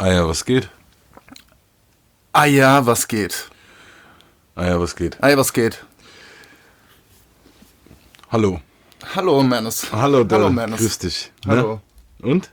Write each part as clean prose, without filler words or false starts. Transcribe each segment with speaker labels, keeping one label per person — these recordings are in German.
Speaker 1: Ah ja, was geht?
Speaker 2: Ah ja, was geht?
Speaker 1: Ah ja, was geht?
Speaker 2: Ah ja, was geht?
Speaker 1: Hallo.
Speaker 2: Hallo, Mannes.
Speaker 1: Hallo,
Speaker 2: Hallo, Mannes.
Speaker 1: grüß dich.
Speaker 2: Hallo.
Speaker 1: Ne? Und?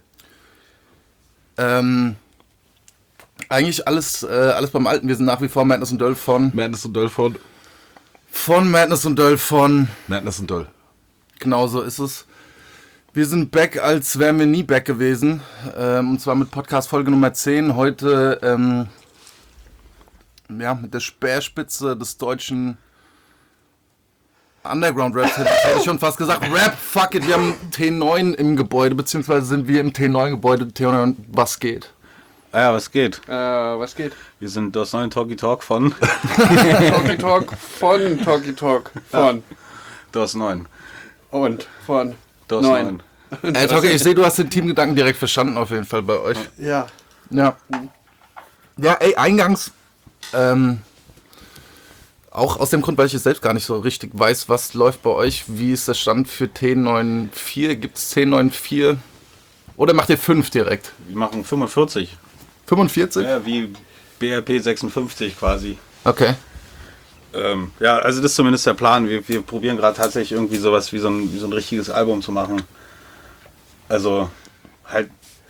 Speaker 2: Eigentlich alles beim Alten. Wir sind nach wie vor Madness und Döll von
Speaker 1: Madness und Döll von
Speaker 2: Madness und Döll von.
Speaker 1: Madness und Döll.
Speaker 2: Genau so ist es. Wir sind back, als wären wir nie back gewesen. Und zwar mit Podcast Folge Nummer 10. Heute mit der Speerspitze des deutschen Underground-Raps, hätte ich schon fast gesagt. Rap, fuck it, wir haben T9 im Gebäude, beziehungsweise sind wir im T9-Gebäude. T9, was geht?
Speaker 3: Ah ja, was geht?
Speaker 4: Was geht?
Speaker 3: Wir sind das neue Talkie Talk von
Speaker 4: Talkie Talk von Talkie Talk von
Speaker 3: DOS 9.
Speaker 4: und von
Speaker 3: DOS
Speaker 4: 9.
Speaker 3: 9.
Speaker 2: Talkie, ich sehe, du hast den Teamgedanken direkt verstanden, auf jeden Fall bei euch.
Speaker 4: Ja.
Speaker 2: Ja. Ja, ey, eingangs, auch aus dem Grund, weil ich es selbst gar nicht so richtig weiß, was läuft bei euch, wie ist der Stand für T94? Gibt es T94? Oder macht ihr 5 direkt?
Speaker 3: Wir machen 45.
Speaker 2: 45?
Speaker 3: Ja, wie BRP 56 quasi.
Speaker 2: Okay.
Speaker 3: Ja, also das ist zumindest der Plan. Wir probieren gerade tatsächlich irgendwie sowas wie so ein richtiges Album zu machen. Also halt,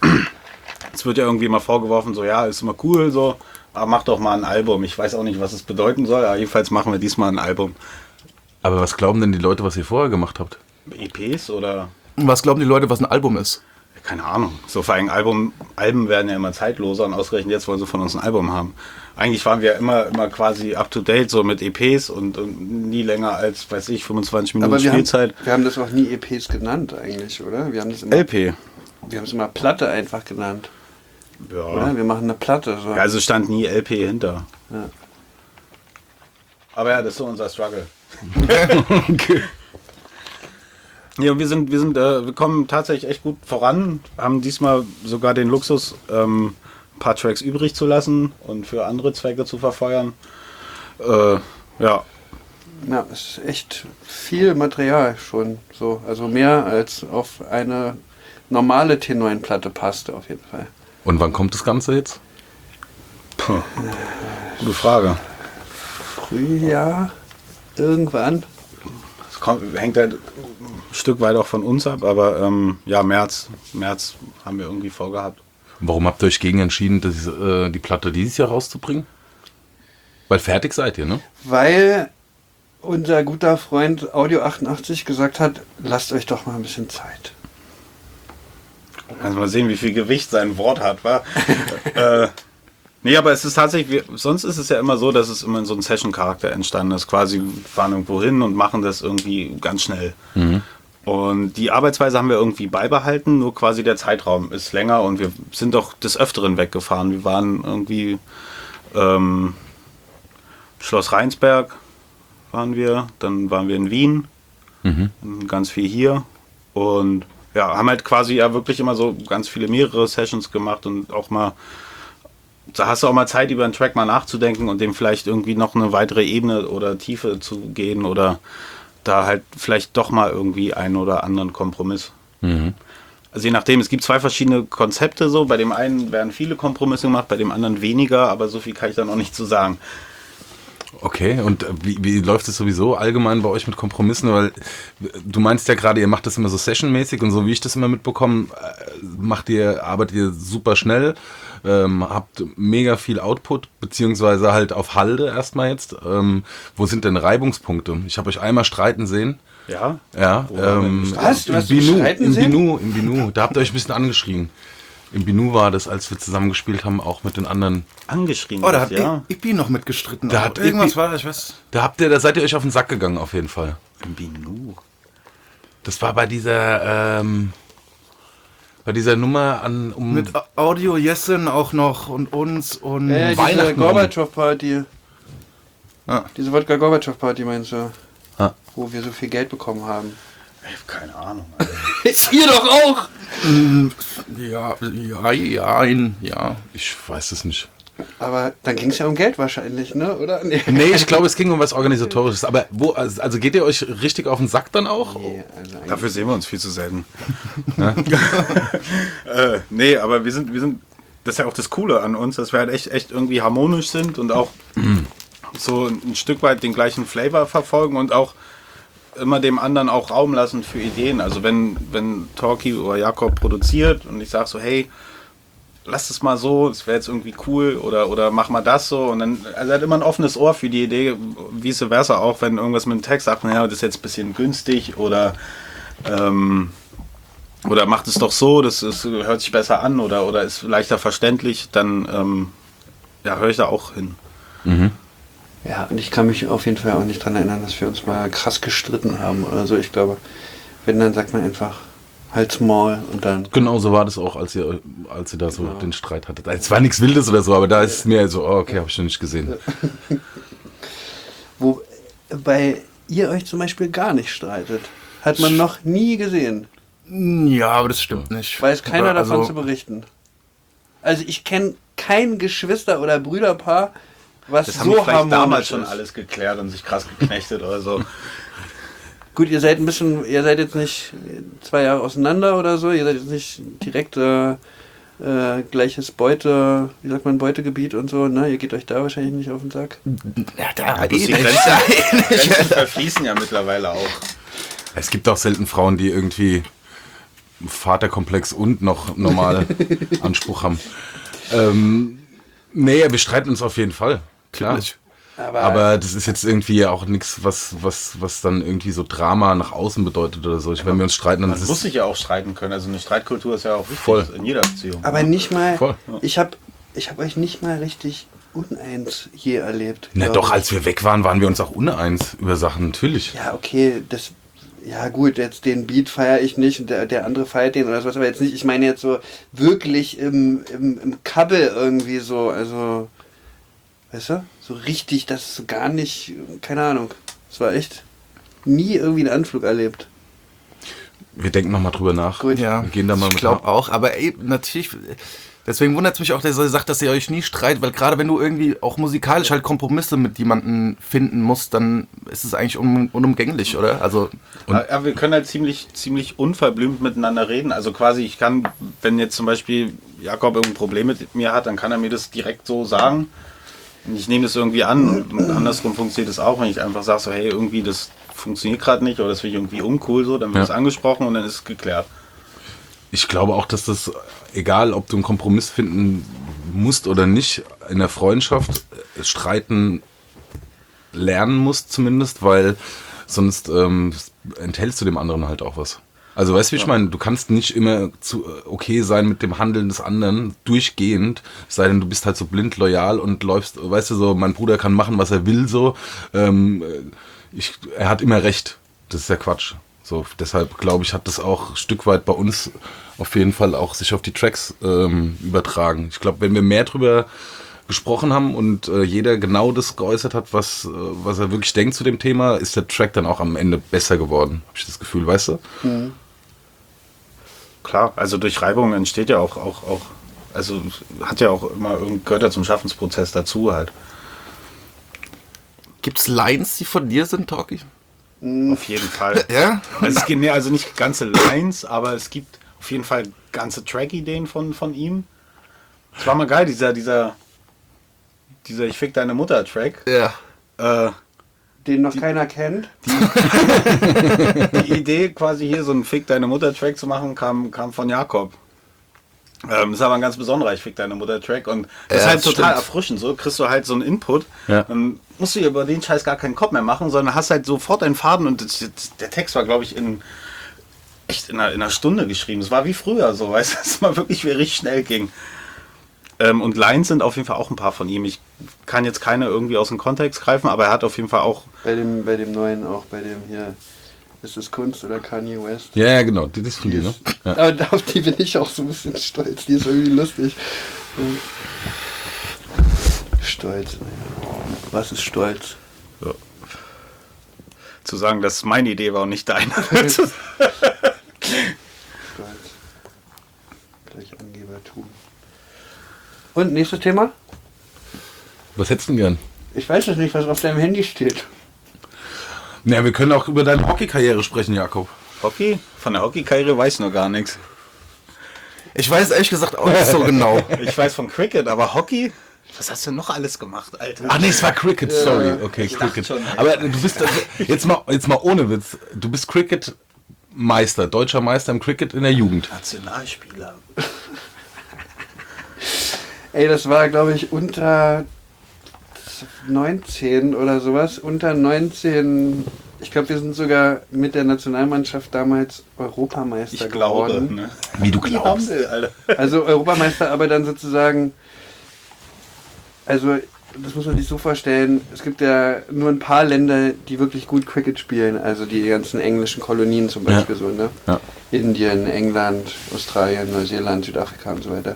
Speaker 3: es wird ja irgendwie immer vorgeworfen, so ja, ist immer cool, so, aber mach doch mal ein Album. Ich weiß auch nicht, was es bedeuten soll, aber jedenfalls machen wir diesmal ein Album.
Speaker 1: Aber was glauben denn die Leute, was ihr vorher gemacht habt?
Speaker 3: EPs oder?
Speaker 2: Und was glauben die Leute, was ein Album ist?
Speaker 3: Keine Ahnung. So vor allem Alben werden ja immer zeitloser und ausgerechnet jetzt wollen sie von uns ein Album haben. Eigentlich waren wir immer quasi up to date, so mit EPs und nie länger als, weiß ich, 25 Minuten
Speaker 4: Aber
Speaker 3: Spielzeit.
Speaker 4: wir haben das auch nie EPs genannt eigentlich, oder? Wir haben das immer,
Speaker 3: LP.
Speaker 4: wir haben es immer Platte einfach genannt.
Speaker 3: Ja.
Speaker 4: Oder? Wir machen eine Platte. So.
Speaker 3: Ja, also stand nie LP hinter.
Speaker 4: Ja.
Speaker 3: Aber ja, das ist so unser Struggle. Okay. Ja, wir kommen tatsächlich echt gut voran, haben diesmal sogar den Luxus, ein paar Tracks übrig zu lassen und für andere Zwecke zu verfeuern. Ja.
Speaker 4: Ja, es ist echt viel Material schon. So. Also mehr als auf eine normale T9-Platte passt auf jeden Fall.
Speaker 1: Und wann kommt das Ganze jetzt?
Speaker 3: Puh. Gute Frage.
Speaker 4: Frühjahr, irgendwann.
Speaker 3: Hängt halt ein Stück weit auch von uns ab, aber ja, März haben wir irgendwie vorgehabt.
Speaker 1: Warum habt ihr euch gegen entschieden, die Platte dieses Jahr rauszubringen? Weil fertig seid ihr, ne?
Speaker 4: Weil unser guter Freund Audio 88 gesagt hat, lasst euch doch mal ein bisschen Zeit.
Speaker 3: Also mal sehen, wie viel Gewicht sein Wort hat, wa? Nee, aber es ist tatsächlich, sonst ist es ja immer so, dass es immer in so einem Session-Charakter entstanden ist. Quasi wir fahren irgendwo hin und machen das irgendwie ganz schnell.
Speaker 1: Mhm.
Speaker 3: Und die Arbeitsweise haben wir irgendwie beibehalten, nur quasi der Zeitraum ist länger und wir sind doch des Öfteren weggefahren. Wir waren irgendwie Schloss Rheinsberg waren wir, dann waren wir in Wien, ganz viel hier und ja, haben halt quasi ja wirklich immer so ganz viele mehrere Sessions gemacht und auch mal, da hast du auch mal Zeit, über einen Track mal nachzudenken und dem vielleicht irgendwie noch eine weitere Ebene oder Tiefe zu gehen oder da halt vielleicht doch mal irgendwie einen oder anderen Kompromiss.
Speaker 1: Mhm.
Speaker 3: Also je nachdem, es gibt 2 verschiedene Konzepte so, bei dem einen werden viele Kompromisse gemacht, bei dem anderen weniger, aber so viel kann ich da noch nicht zu sagen.
Speaker 1: Okay, und wie läuft es sowieso allgemein bei euch mit Kompromissen? Weil du meinst ja gerade, ihr macht das immer so sessionmäßig und so wie ich das immer mitbekomme, arbeitet ihr super schnell, habt mega viel Output, beziehungsweise halt auf Halde erstmal jetzt. Wo sind denn Reibungspunkte? Ich habe euch einmal streiten sehen.
Speaker 3: Ja?
Speaker 1: Ja.
Speaker 4: Was? Du hast
Speaker 1: Im
Speaker 4: mich streiten sehen?
Speaker 1: Binu. Da habt ihr euch ein bisschen angeschrien. Im Binu war das, als wir zusammen gespielt haben, auch mit den anderen.
Speaker 3: Angeschrien.
Speaker 2: Oh, da hat
Speaker 3: ja.
Speaker 2: Ipi noch mitgestritten.
Speaker 1: Da
Speaker 2: aber
Speaker 1: hat
Speaker 2: irgendwas
Speaker 1: Ipi-
Speaker 2: war da, ich weiß.
Speaker 1: Da seid ihr euch auf den Sack gegangen, auf jeden Fall.
Speaker 3: Im Binu.
Speaker 1: Das war bei dieser Nummer
Speaker 2: Mit Audio Jessen auch noch und uns und
Speaker 4: Diese
Speaker 2: Weihnachten.
Speaker 4: Gorbatschow-Party.
Speaker 2: Ah.
Speaker 4: Diese Wodka-Gorbatschow-Party meinst du?
Speaker 1: Ah.
Speaker 4: Wo wir so viel Geld bekommen haben.
Speaker 3: Ich hab keine Ahnung.
Speaker 4: Ihr doch auch!
Speaker 2: Ja.
Speaker 1: Ich weiß es nicht.
Speaker 4: Aber dann ging es ja um Geld wahrscheinlich, ne? Oder? Nee.
Speaker 1: Nee, ich glaube, es ging um was Organisatorisches. Aber also geht ihr euch richtig auf den Sack dann auch?
Speaker 4: Nee, also eigentlich-
Speaker 3: Dafür sehen wir uns viel zu selten. Nee, aber wir sind das ist ja auch das Coole an uns, dass wir halt echt irgendwie harmonisch sind und auch so ein Stück weit den gleichen Flavor verfolgen und auch immer dem anderen auch Raum lassen für Ideen. Also wenn Talkie oder Jakob produziert und ich sage so, hey, lass es mal so, das wäre jetzt irgendwie cool oder mach mal das so und dann, also er hat immer ein offenes Ohr für die Idee, vice versa auch, wenn irgendwas mit dem Text sagt, naja, das ist jetzt ein bisschen günstig oder macht es doch so, hört sich besser an oder ist leichter verständlich, dann höre ich da auch hin.
Speaker 4: Ja, und ich kann mich auf jeden Fall auch nicht dran erinnern, dass wir uns mal krass gestritten haben oder so. Ich glaube, wenn, dann sagt man einfach halt's Maul und dann...
Speaker 1: Genau so war das auch, als ihr da so den Streit hattet. Es war nichts Wildes oder so, aber da ist es mir so, okay, habe ich schon nicht gesehen.
Speaker 4: Wobei ihr euch zum Beispiel gar nicht streitet. Hat man noch nie gesehen.
Speaker 2: Ja, aber das stimmt nicht.
Speaker 4: Weiß keiner davon
Speaker 2: Also-
Speaker 4: zu berichten. Also ich kenne kein Geschwister- oder Brüderpaar, was
Speaker 3: Das haben
Speaker 4: so
Speaker 3: wir vielleicht damals
Speaker 4: harmonisch
Speaker 3: schon
Speaker 4: ist.
Speaker 3: alles geklärt und sich krass geknechtet oder so.
Speaker 4: Gut, ihr seid jetzt nicht 2 Jahre auseinander oder so, ihr seid jetzt nicht direkt gleiches Beutegebiet und so, ne? Ihr geht euch da wahrscheinlich nicht auf den Sack.
Speaker 2: Ja, da
Speaker 3: Die
Speaker 2: nicht.
Speaker 3: Grenzen verfließen ja mittlerweile auch.
Speaker 1: Es gibt auch selten Frauen, die irgendwie Vaterkomplex und noch normal Anspruch haben. Nee, wir streiten uns auf jeden Fall. Klar.
Speaker 2: Natürlich.
Speaker 1: Aber das ist jetzt irgendwie auch nichts, was dann irgendwie so Drama nach außen bedeutet oder so. Wenn wir uns streiten, dann
Speaker 3: Man
Speaker 1: ist
Speaker 3: muss
Speaker 1: es
Speaker 3: sich ja auch streiten können. Also eine Streitkultur ist ja auch wichtig
Speaker 1: Voll.
Speaker 3: in jeder Beziehung.
Speaker 4: Aber nicht mal,
Speaker 1: Voll.
Speaker 4: ich hab euch nicht mal richtig uneins je erlebt.
Speaker 1: Na
Speaker 4: glaub
Speaker 1: doch,
Speaker 4: ich.
Speaker 1: als wir weg waren wir uns auch uneins über Sachen, natürlich.
Speaker 4: Ja, okay, ja gut, jetzt den Beat feiere ich nicht und der andere feiert den oder sowas, aber jetzt nicht, ich meine jetzt so wirklich im Kabel irgendwie so, also, weißt du, so richtig, das ist so gar nicht, keine Ahnung, es war echt nie irgendwie einen Anflug erlebt.
Speaker 1: Wir denken nochmal drüber nach.
Speaker 4: Gut.
Speaker 2: Ja,
Speaker 1: Wir gehen da mal
Speaker 2: ich
Speaker 1: mit
Speaker 2: glaube auch, aber natürlich, deswegen wundert es mich auch, dass er sagt, dass ihr euch nie streitet, weil gerade wenn du irgendwie auch musikalisch halt Kompromisse mit jemandem finden musst, dann ist es eigentlich unumgänglich, oder? Also
Speaker 3: Ja, wir können halt ziemlich unverblümt miteinander reden. Also quasi, ich kann, wenn jetzt zum Beispiel Jakob irgendein Problem mit mir hat, dann kann er mir das direkt so sagen. Und ich nehme das irgendwie an und andersrum funktioniert es auch, wenn ich einfach sage, so hey, irgendwie das funktioniert gerade nicht oder das finde ich irgendwie uncool so, dann wird es angesprochen und dann ist es geklärt.
Speaker 1: Ich glaube auch, dass das, egal ob du einen Kompromiss finden musst oder nicht, in der Freundschaft streiten lernen musst zumindest, weil sonst enthältst du dem anderen halt auch was. Also weißt du, wie ich meine? Du kannst nicht immer okay sein mit dem Handeln des anderen, durchgehend, es sei denn, du bist halt so blind loyal und läufst, weißt du, so, mein Bruder kann machen, was er will, so. Er hat immer recht. Das ist ja Quatsch. So, deshalb glaube ich, hat das auch ein Stück weit bei uns auf jeden Fall auch sich auf die Tracks übertragen. Ich glaube, wenn wir mehr drüber gesprochen haben und jeder genau das geäußert hat, was er wirklich denkt zu dem Thema, ist der Track dann auch am Ende besser geworden. Habe ich das Gefühl, weißt du?
Speaker 4: Mhm.
Speaker 3: Klar, also durch Reibung entsteht ja auch, also hat ja auch immer gehört ja zum Schaffensprozess dazu halt.
Speaker 2: gibt's Lines, die von dir sind, Talkie?
Speaker 3: Auf jeden Fall.
Speaker 2: Ja?
Speaker 3: Also es gibt also nicht ganze Lines, aber es gibt auf jeden Fall ganze Track-Ideen von ihm. Es war mal geil, dieser Ich fick deine Mutter Track.
Speaker 2: Ja.
Speaker 4: Den noch keiner kennt.
Speaker 3: Die Idee quasi hier so einen Fick deine Mutter Track zu machen, kam von Jakob. Das ist aber ein ganz besonderer Ich fick deine Mutter Track und das ist
Speaker 2: Ja,
Speaker 3: halt
Speaker 2: das
Speaker 3: total
Speaker 2: stimmt.
Speaker 3: erfrischend. So kriegst du halt so einen Input.
Speaker 1: Ja.
Speaker 3: Dann musst du dir über den Scheiß gar keinen Kopf mehr machen, sondern hast halt sofort einen Faden und der Text war, glaube ich, in einer Stunde geschrieben. Es war wie früher so, weißt du, dass es mal wirklich richtig schnell ging. Und Lines sind auf jeden Fall auch ein paar von ihm. Ich kann jetzt keine irgendwie aus dem Kontext greifen, aber er hat auf jeden Fall auch.
Speaker 4: Bei dem neuen auch, bei dem hier, ist es Kunst oder Kanye West?
Speaker 1: Ja, genau, das ist von dir, ne? Ja.
Speaker 4: Aber auf die bin ich auch so ein bisschen stolz, die ist irgendwie lustig. Stolz, naja. Was ist Stolz?
Speaker 3: So. Zu sagen, dass es meine Idee war und nicht deine.
Speaker 4: Stolz. Gleich Angebertum. Und nächstes Thema?
Speaker 1: Was hättest du denn gern?
Speaker 4: Ich weiß es nicht, was auf deinem Handy steht.
Speaker 1: Na, wir können auch über deine Hockeykarriere sprechen, Jakob.
Speaker 3: Hockey? Von der Hockeykarriere weiß ich noch gar nichts.
Speaker 2: Ich weiß ehrlich gesagt auch nicht so genau.
Speaker 3: Ich weiß von Cricket, aber Hockey? Was hast du noch alles gemacht, Alter?
Speaker 1: Ach nee, es war Cricket, sorry. Okay, Cricket.
Speaker 3: schon, ey.
Speaker 1: Aber du bist, jetzt mal ohne Witz, du bist Cricket-Meister, deutscher Meister im Cricket in der Jugend.
Speaker 3: Nationalspieler.
Speaker 4: Ey, das war, glaube ich, unter 19 oder sowas. Unter 19, ich glaube, wir sind sogar mit der Nationalmannschaft damals Europameister
Speaker 3: Ich glaube,
Speaker 4: geworden.
Speaker 3: ne?
Speaker 1: Wie du glaubst.
Speaker 3: Alter.
Speaker 4: Also Europameister, aber dann sozusagen, also das muss man sich so vorstellen, es gibt ja nur ein paar Länder, die wirklich gut Cricket spielen, also die ganzen englischen Kolonien zum Beispiel so, ne?
Speaker 1: Ja.
Speaker 4: Indien, England, Australien, Neuseeland, Südafrika und so weiter.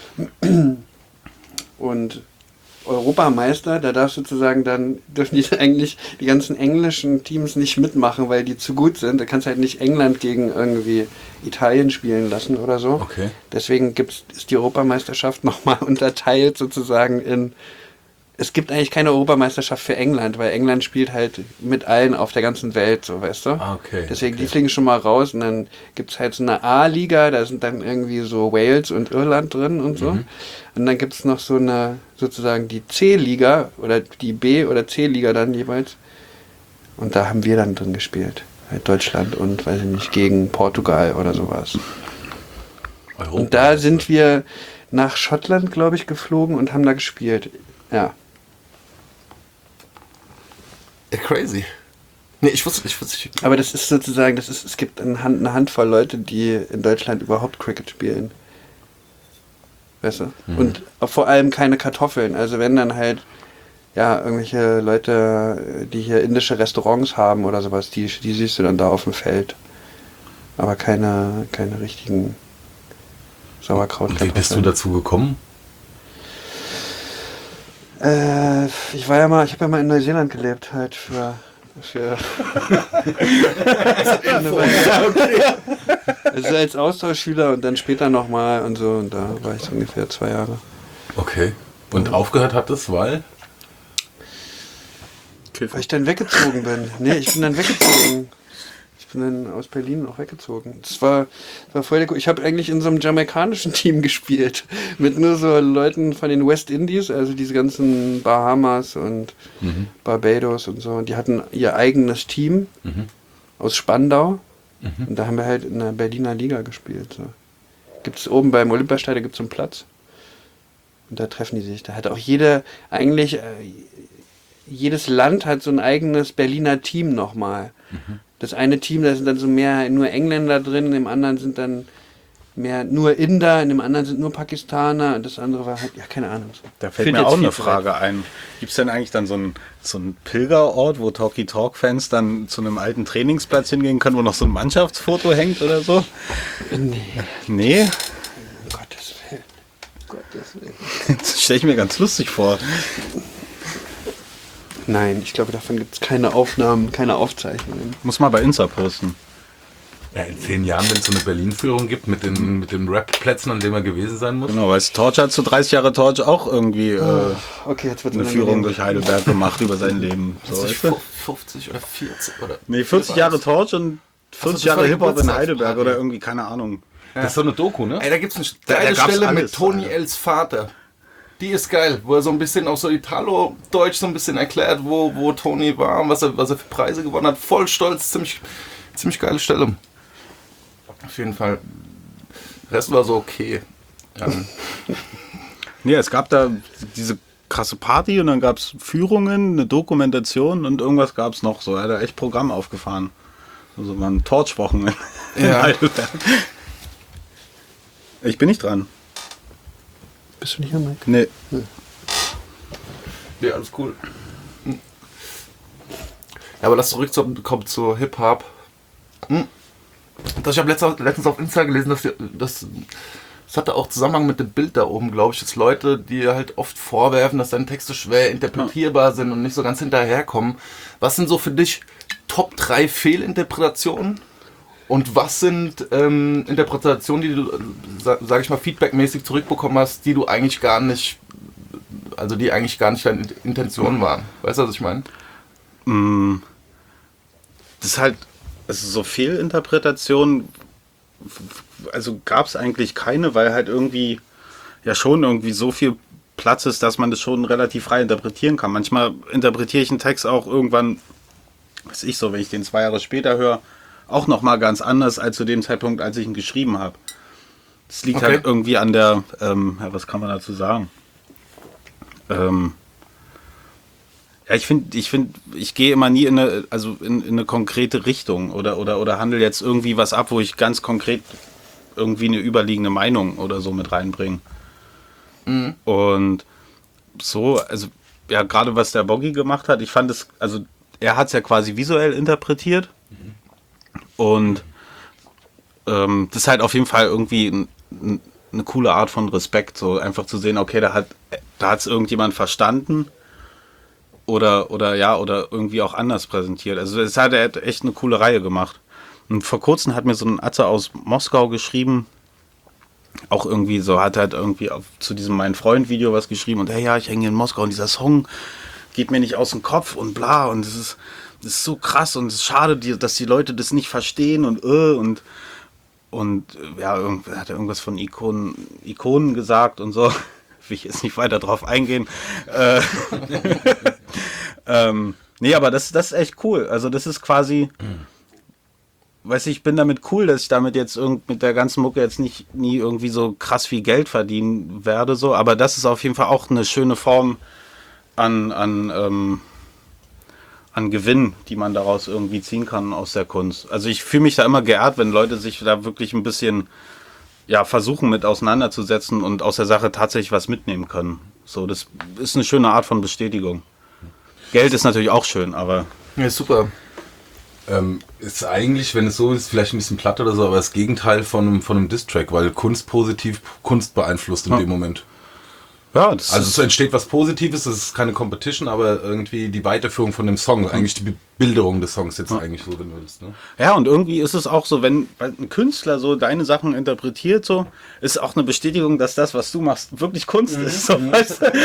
Speaker 4: Und Europameister, da darfst sozusagen dann, dürfen die eigentlich die ganzen englischen Teams nicht mitmachen, weil die zu gut sind. Da kannst du halt nicht England gegen irgendwie Italien spielen lassen oder so.
Speaker 1: Okay.
Speaker 4: Deswegen ist die Europameisterschaft nochmal unterteilt sozusagen in, es gibt eigentlich keine Europameisterschaft für England, weil England spielt halt mit allen auf der ganzen Welt, so weißt du.
Speaker 1: Ah, okay.
Speaker 4: Deswegen,
Speaker 1: okay.
Speaker 4: die fliegen schon mal raus und dann gibt es halt so eine A-Liga, da sind dann irgendwie so Wales und Irland drin und so. Und dann gibt es noch so eine, sozusagen die C-Liga oder die B- oder C-Liga dann jeweils. Und da haben wir dann drin gespielt. Halt Deutschland und, weiß ich nicht, gegen Portugal oder sowas.
Speaker 1: Europa.
Speaker 4: Und da sind wir nach Schottland, glaube ich, geflogen und haben da gespielt. Ja.
Speaker 2: Crazy. Nee, ich wusste nicht.
Speaker 4: Aber das ist sozusagen, es gibt eine Handvoll Leute, die in Deutschland überhaupt Cricket spielen. Weißt du? Und vor allem keine Kartoffeln. Also wenn dann halt, ja, irgendwelche Leute, die hier indische Restaurants haben oder sowas, die siehst du dann da auf dem Feld. Aber keine richtigen Sauerkrautkartoffeln.
Speaker 1: Wie bist du dazu gekommen?
Speaker 4: Ich habe ja mal in Neuseeland gelebt, halt für also als Austauschschüler und dann später nochmal und so, und da war ich so ungefähr 2 Jahre.
Speaker 1: Okay. Und aufgehört hat es, weil?
Speaker 4: Weil ich dann weggezogen bin. Nee, ich bin dann weggezogen. Ich bin dann aus Berlin auch weggezogen. Das war voll der Ich habe eigentlich in so einem jamaikanischen Team gespielt. Mit nur so Leuten von den West Indies, also diese ganzen Bahamas und Barbados und so. Und die hatten ihr eigenes Team aus Spandau. Und da haben wir halt in der Berliner Liga gespielt. So. Gibt es oben beim Olympiastadion gibt's so einen Platz. Und da treffen die sich. Da hat auch jedes Land hat so ein eigenes Berliner Team nochmal. Das eine Team, da sind dann so mehr nur Engländer drin, in dem anderen sind dann mehr nur Inder, in dem anderen sind nur Pakistaner, und das andere war halt, ja, keine Ahnung.
Speaker 3: Da fällt mir auch eine Frage ein. Gibt es denn eigentlich dann so einen Pilgerort, wo Talkie Talk Fans dann zu einem alten Trainingsplatz hingehen können, wo noch so ein Mannschaftsfoto hängt oder so?
Speaker 4: Nee,
Speaker 3: Nee?
Speaker 4: um Gottes Willen. Um Gottes Willen.
Speaker 3: Das stelle ich mir ganz lustig vor.
Speaker 4: Nein, ich glaube, davon gibt es keine Aufnahmen, keine Aufzeichnungen.
Speaker 3: Muss mal bei Insta posten.
Speaker 1: Ja, in 10 Jahren, wenn es so eine Berlin-Führung gibt mit den Rap-Plätzen, an denen man gewesen sein muss.
Speaker 3: Genau, weil Torch hat zu 30 Jahre Torch auch irgendwie
Speaker 4: Okay, jetzt wird
Speaker 3: eine Führung durch Heidelberg gemacht über sein Leben. So, weißt du?
Speaker 2: 50 oder 40 oder.
Speaker 3: Nee, 40 Jahre Torch und 40
Speaker 2: das war
Speaker 3: Jahre
Speaker 2: die
Speaker 3: Hip-Hop in
Speaker 2: Geburtstagsparty.
Speaker 3: Heidelberg oder irgendwie, keine Ahnung.
Speaker 1: Das ist so eine Doku, ne?
Speaker 2: Ey, da gibt's eine
Speaker 3: Da
Speaker 2: geile
Speaker 3: gab's
Speaker 2: Stelle
Speaker 3: alles,
Speaker 2: mit Tony
Speaker 3: Alter.
Speaker 2: Els Vater. Die ist geil, wo er so ein bisschen auch so Italo-Deutsch so ein bisschen erklärt, wo Tony war und was er für Preise gewonnen hat. Voll stolz, ziemlich geile Stelle. Auf jeden Fall. Der Rest war so okay. Ja.
Speaker 3: Nee, es gab da diese krasse Party und dann gab es Führungen, eine Dokumentation und irgendwas gab es noch so. Er hat da echt Programm aufgefahren. Also waren Torch-Wochen in
Speaker 2: Ja.
Speaker 3: Heidelberg. Ich bin nicht dran.
Speaker 4: Bist du nicht am Mike?
Speaker 3: Nee.
Speaker 2: Ja, alles cool. Ja, aber lass zurückkommen zu Hip-Hop. Ich habe letztens auf Insta gelesen, dass das hatte auch Zusammenhang mit dem Bild da oben, glaube ich, dass Leute, die halt oft vorwerfen, dass deine Texte schwer interpretierbar sind und nicht so ganz hinterherkommen. Was sind so für dich Top 3 Fehlinterpretationen? Und was sind Interpretationen, die du, sag ich mal, feedbackmäßig zurückbekommen hast, die eigentlich gar nicht deine Intention waren? Weißt du, was ich meine?
Speaker 3: Das ist halt, es ist so Fehlinterpretation, also gab es eigentlich keine, weil halt irgendwie ja schon irgendwie so viel Platz ist, dass man das schon relativ frei interpretieren kann. Manchmal interpretiere ich einen Text auch irgendwann, weiß ich so, wenn ich den 2 Jahre später höre, auch nochmal ganz anders als zu dem Zeitpunkt, als ich ihn geschrieben habe. Das liegt halt irgendwie an der, was kann man dazu sagen? Ja, ich finde, ich gehe immer nie in eine konkrete Richtung oder handle jetzt irgendwie was ab, wo ich ganz konkret irgendwie eine überliegende Meinung oder so mit reinbringe. Mhm. Und so, also ja, gerade was der Boggy gemacht hat, ich fand es, also er hat es ja quasi visuell interpretiert und das ist halt auf jeden Fall irgendwie eine coole Art von Respekt, so einfach zu sehen, okay, da hat es irgendjemand verstanden oder irgendwie auch anders präsentiert. Also er hat echt eine coole Reihe gemacht. Und vor kurzem hat mir so ein Atze aus Moskau geschrieben, auch irgendwie so, hat halt irgendwie zu diesem Mein Freund-Video was geschrieben und hey, ja, ich hänge hier in Moskau und dieser Song geht mir nicht aus dem Kopf und bla und das ist so krass und es ist schade, dass die Leute das nicht verstehen und ja, hat er irgendwas von Ikonen gesagt und so. Will ich jetzt nicht weiter drauf eingehen. Nee, aber das ist echt cool. Also das ist quasi, weiß ich bin damit cool, dass ich damit jetzt mit der ganzen Mucke jetzt nie irgendwie so krass viel Geld verdienen werde, so. Aber das ist auf jeden Fall auch eine schöne Form an Gewinn, die man daraus irgendwie ziehen kann aus der Kunst. Also ich fühle mich da immer geehrt, wenn Leute sich da wirklich ein bisschen versuchen mit auseinanderzusetzen und aus der Sache tatsächlich was mitnehmen können. So, das ist eine schöne Art von Bestätigung. Geld ist natürlich auch schön, aber...
Speaker 2: Ja, super.
Speaker 1: Ist eigentlich, wenn es so ist, vielleicht ein bisschen platt oder so, aber das Gegenteil von einem Diss-Track, weil Kunst positiv Kunst beeinflusst in dem Moment.
Speaker 3: Ja,
Speaker 1: also es entsteht was Positives, das ist keine Competition, aber irgendwie die Weiterführung von dem Song, eigentlich die Bebilderung des Songs jetzt eigentlich so, wenn du willst. Ne?
Speaker 3: Ja, und irgendwie ist es auch so, wenn ein Künstler so deine Sachen interpretiert, so, ist auch eine Bestätigung, dass das, was du machst, wirklich Kunst ist. So, weißt du?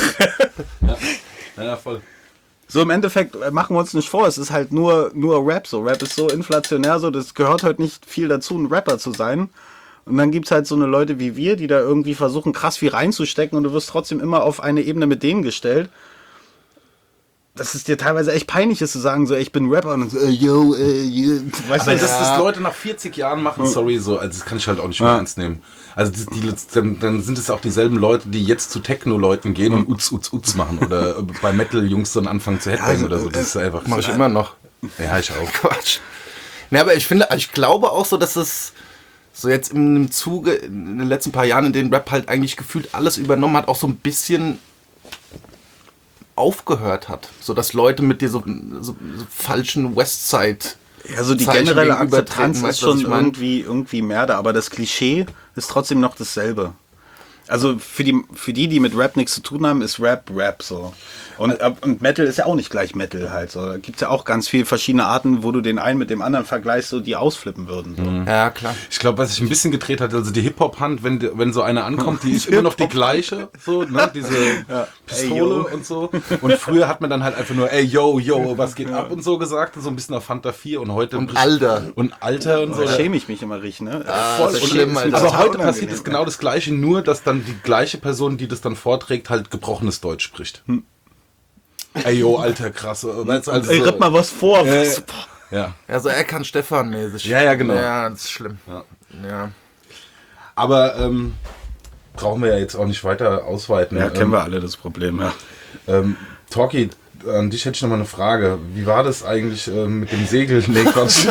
Speaker 1: Ja, voll.
Speaker 3: So im Endeffekt machen wir uns nicht vor, es ist halt nur Rap. So, Rap ist so inflationär, so, das gehört heute nicht viel dazu, ein Rapper zu sein. Und dann gibt's halt so eine Leute wie wir, die da irgendwie versuchen, krass viel reinzustecken und du wirst trotzdem immer auf eine Ebene mit denen gestellt. Dass es dir teilweise echt peinlich ist zu sagen, so, ich bin Rapper und dann so, yo,
Speaker 1: weißt du, dass Leute nach 40 Jahren machen, sorry, so, also das kann ich halt auch nicht mehr ernst nehmen. Also dann sind es auch dieselben Leute, die jetzt zu Techno-Leuten gehen und Uts machen oder bei Metal-Jungs dann anfangen zu Headbangen oder so. Das ist einfach...
Speaker 2: Mach ich immer noch.
Speaker 1: Ja, ich auch.
Speaker 2: Quatsch. Ne, aber ich glaube auch so, dass es so jetzt im Zuge, in den letzten paar Jahren, in denen Rap halt eigentlich gefühlt alles übernommen hat, auch so ein bisschen aufgehört hat. So dass Leute mit dir so falschen Westside...
Speaker 3: Ja, so die generelle Akzeptanz ist schon irgendwie mehr da, aber das Klischee ist trotzdem noch dasselbe. Also für die mit Rap nichts zu tun haben, ist Rap so. Und Metal ist ja auch nicht gleich Metal halt. So. Da gibt es ja auch ganz viele verschiedene Arten, wo du den einen mit dem anderen vergleichst, so die ausflippen würden. So.
Speaker 2: Mhm. Ja, klar.
Speaker 1: Ich glaube, was sich ein bisschen gedreht hat, also die Hip-Hop-Hand, wenn so eine ankommt, die ist immer noch die gleiche, so, ne? Diese Pistole und so. Und früher hat man dann halt einfach nur, ey, yo, was geht ab und so gesagt, so ein bisschen auf Fanta 4 und heute...
Speaker 2: Und Alter.
Speaker 1: Und so.
Speaker 3: Da schäme ich mich immer richtig, ne?
Speaker 2: Voll schlimm, Alter.
Speaker 1: Aber heute passiert es genau das Gleiche, nur dass dann die gleiche Person, die das dann vorträgt, halt gebrochenes Deutsch spricht. Ey, yo, Alter, krass. Also
Speaker 3: ey, ripp mal was vor.
Speaker 1: Ja.
Speaker 2: Also er kann Stefan-mäßig.
Speaker 1: Ja, genau.
Speaker 2: Ja, das ist schlimm. Ja.
Speaker 1: Aber brauchen wir ja jetzt auch nicht weiter ausweiten.
Speaker 3: Ja, kennen wir alle das Problem, ja.
Speaker 1: Talkie, an dich hätte ich noch mal eine Frage. Wie war das eigentlich mit dem Segel? Nee, Quatsch.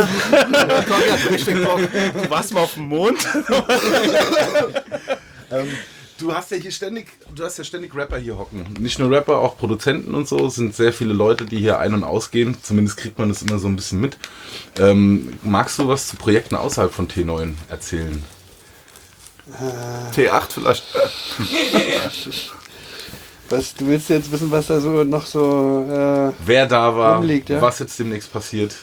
Speaker 3: Du warst mal auf dem Mond?
Speaker 1: Du hast ja ständig Rapper hier hocken. Nicht nur Rapper, auch Produzenten und so. Es sind sehr viele Leute, die hier ein- und ausgehen. Zumindest kriegt man das immer so ein bisschen mit. Magst du was zu Projekten außerhalb von T9 erzählen?
Speaker 2: T8 vielleicht.
Speaker 4: Du willst jetzt wissen, was da so noch so
Speaker 1: wer da war,
Speaker 4: rumliegt, ja?
Speaker 1: Was jetzt demnächst passiert?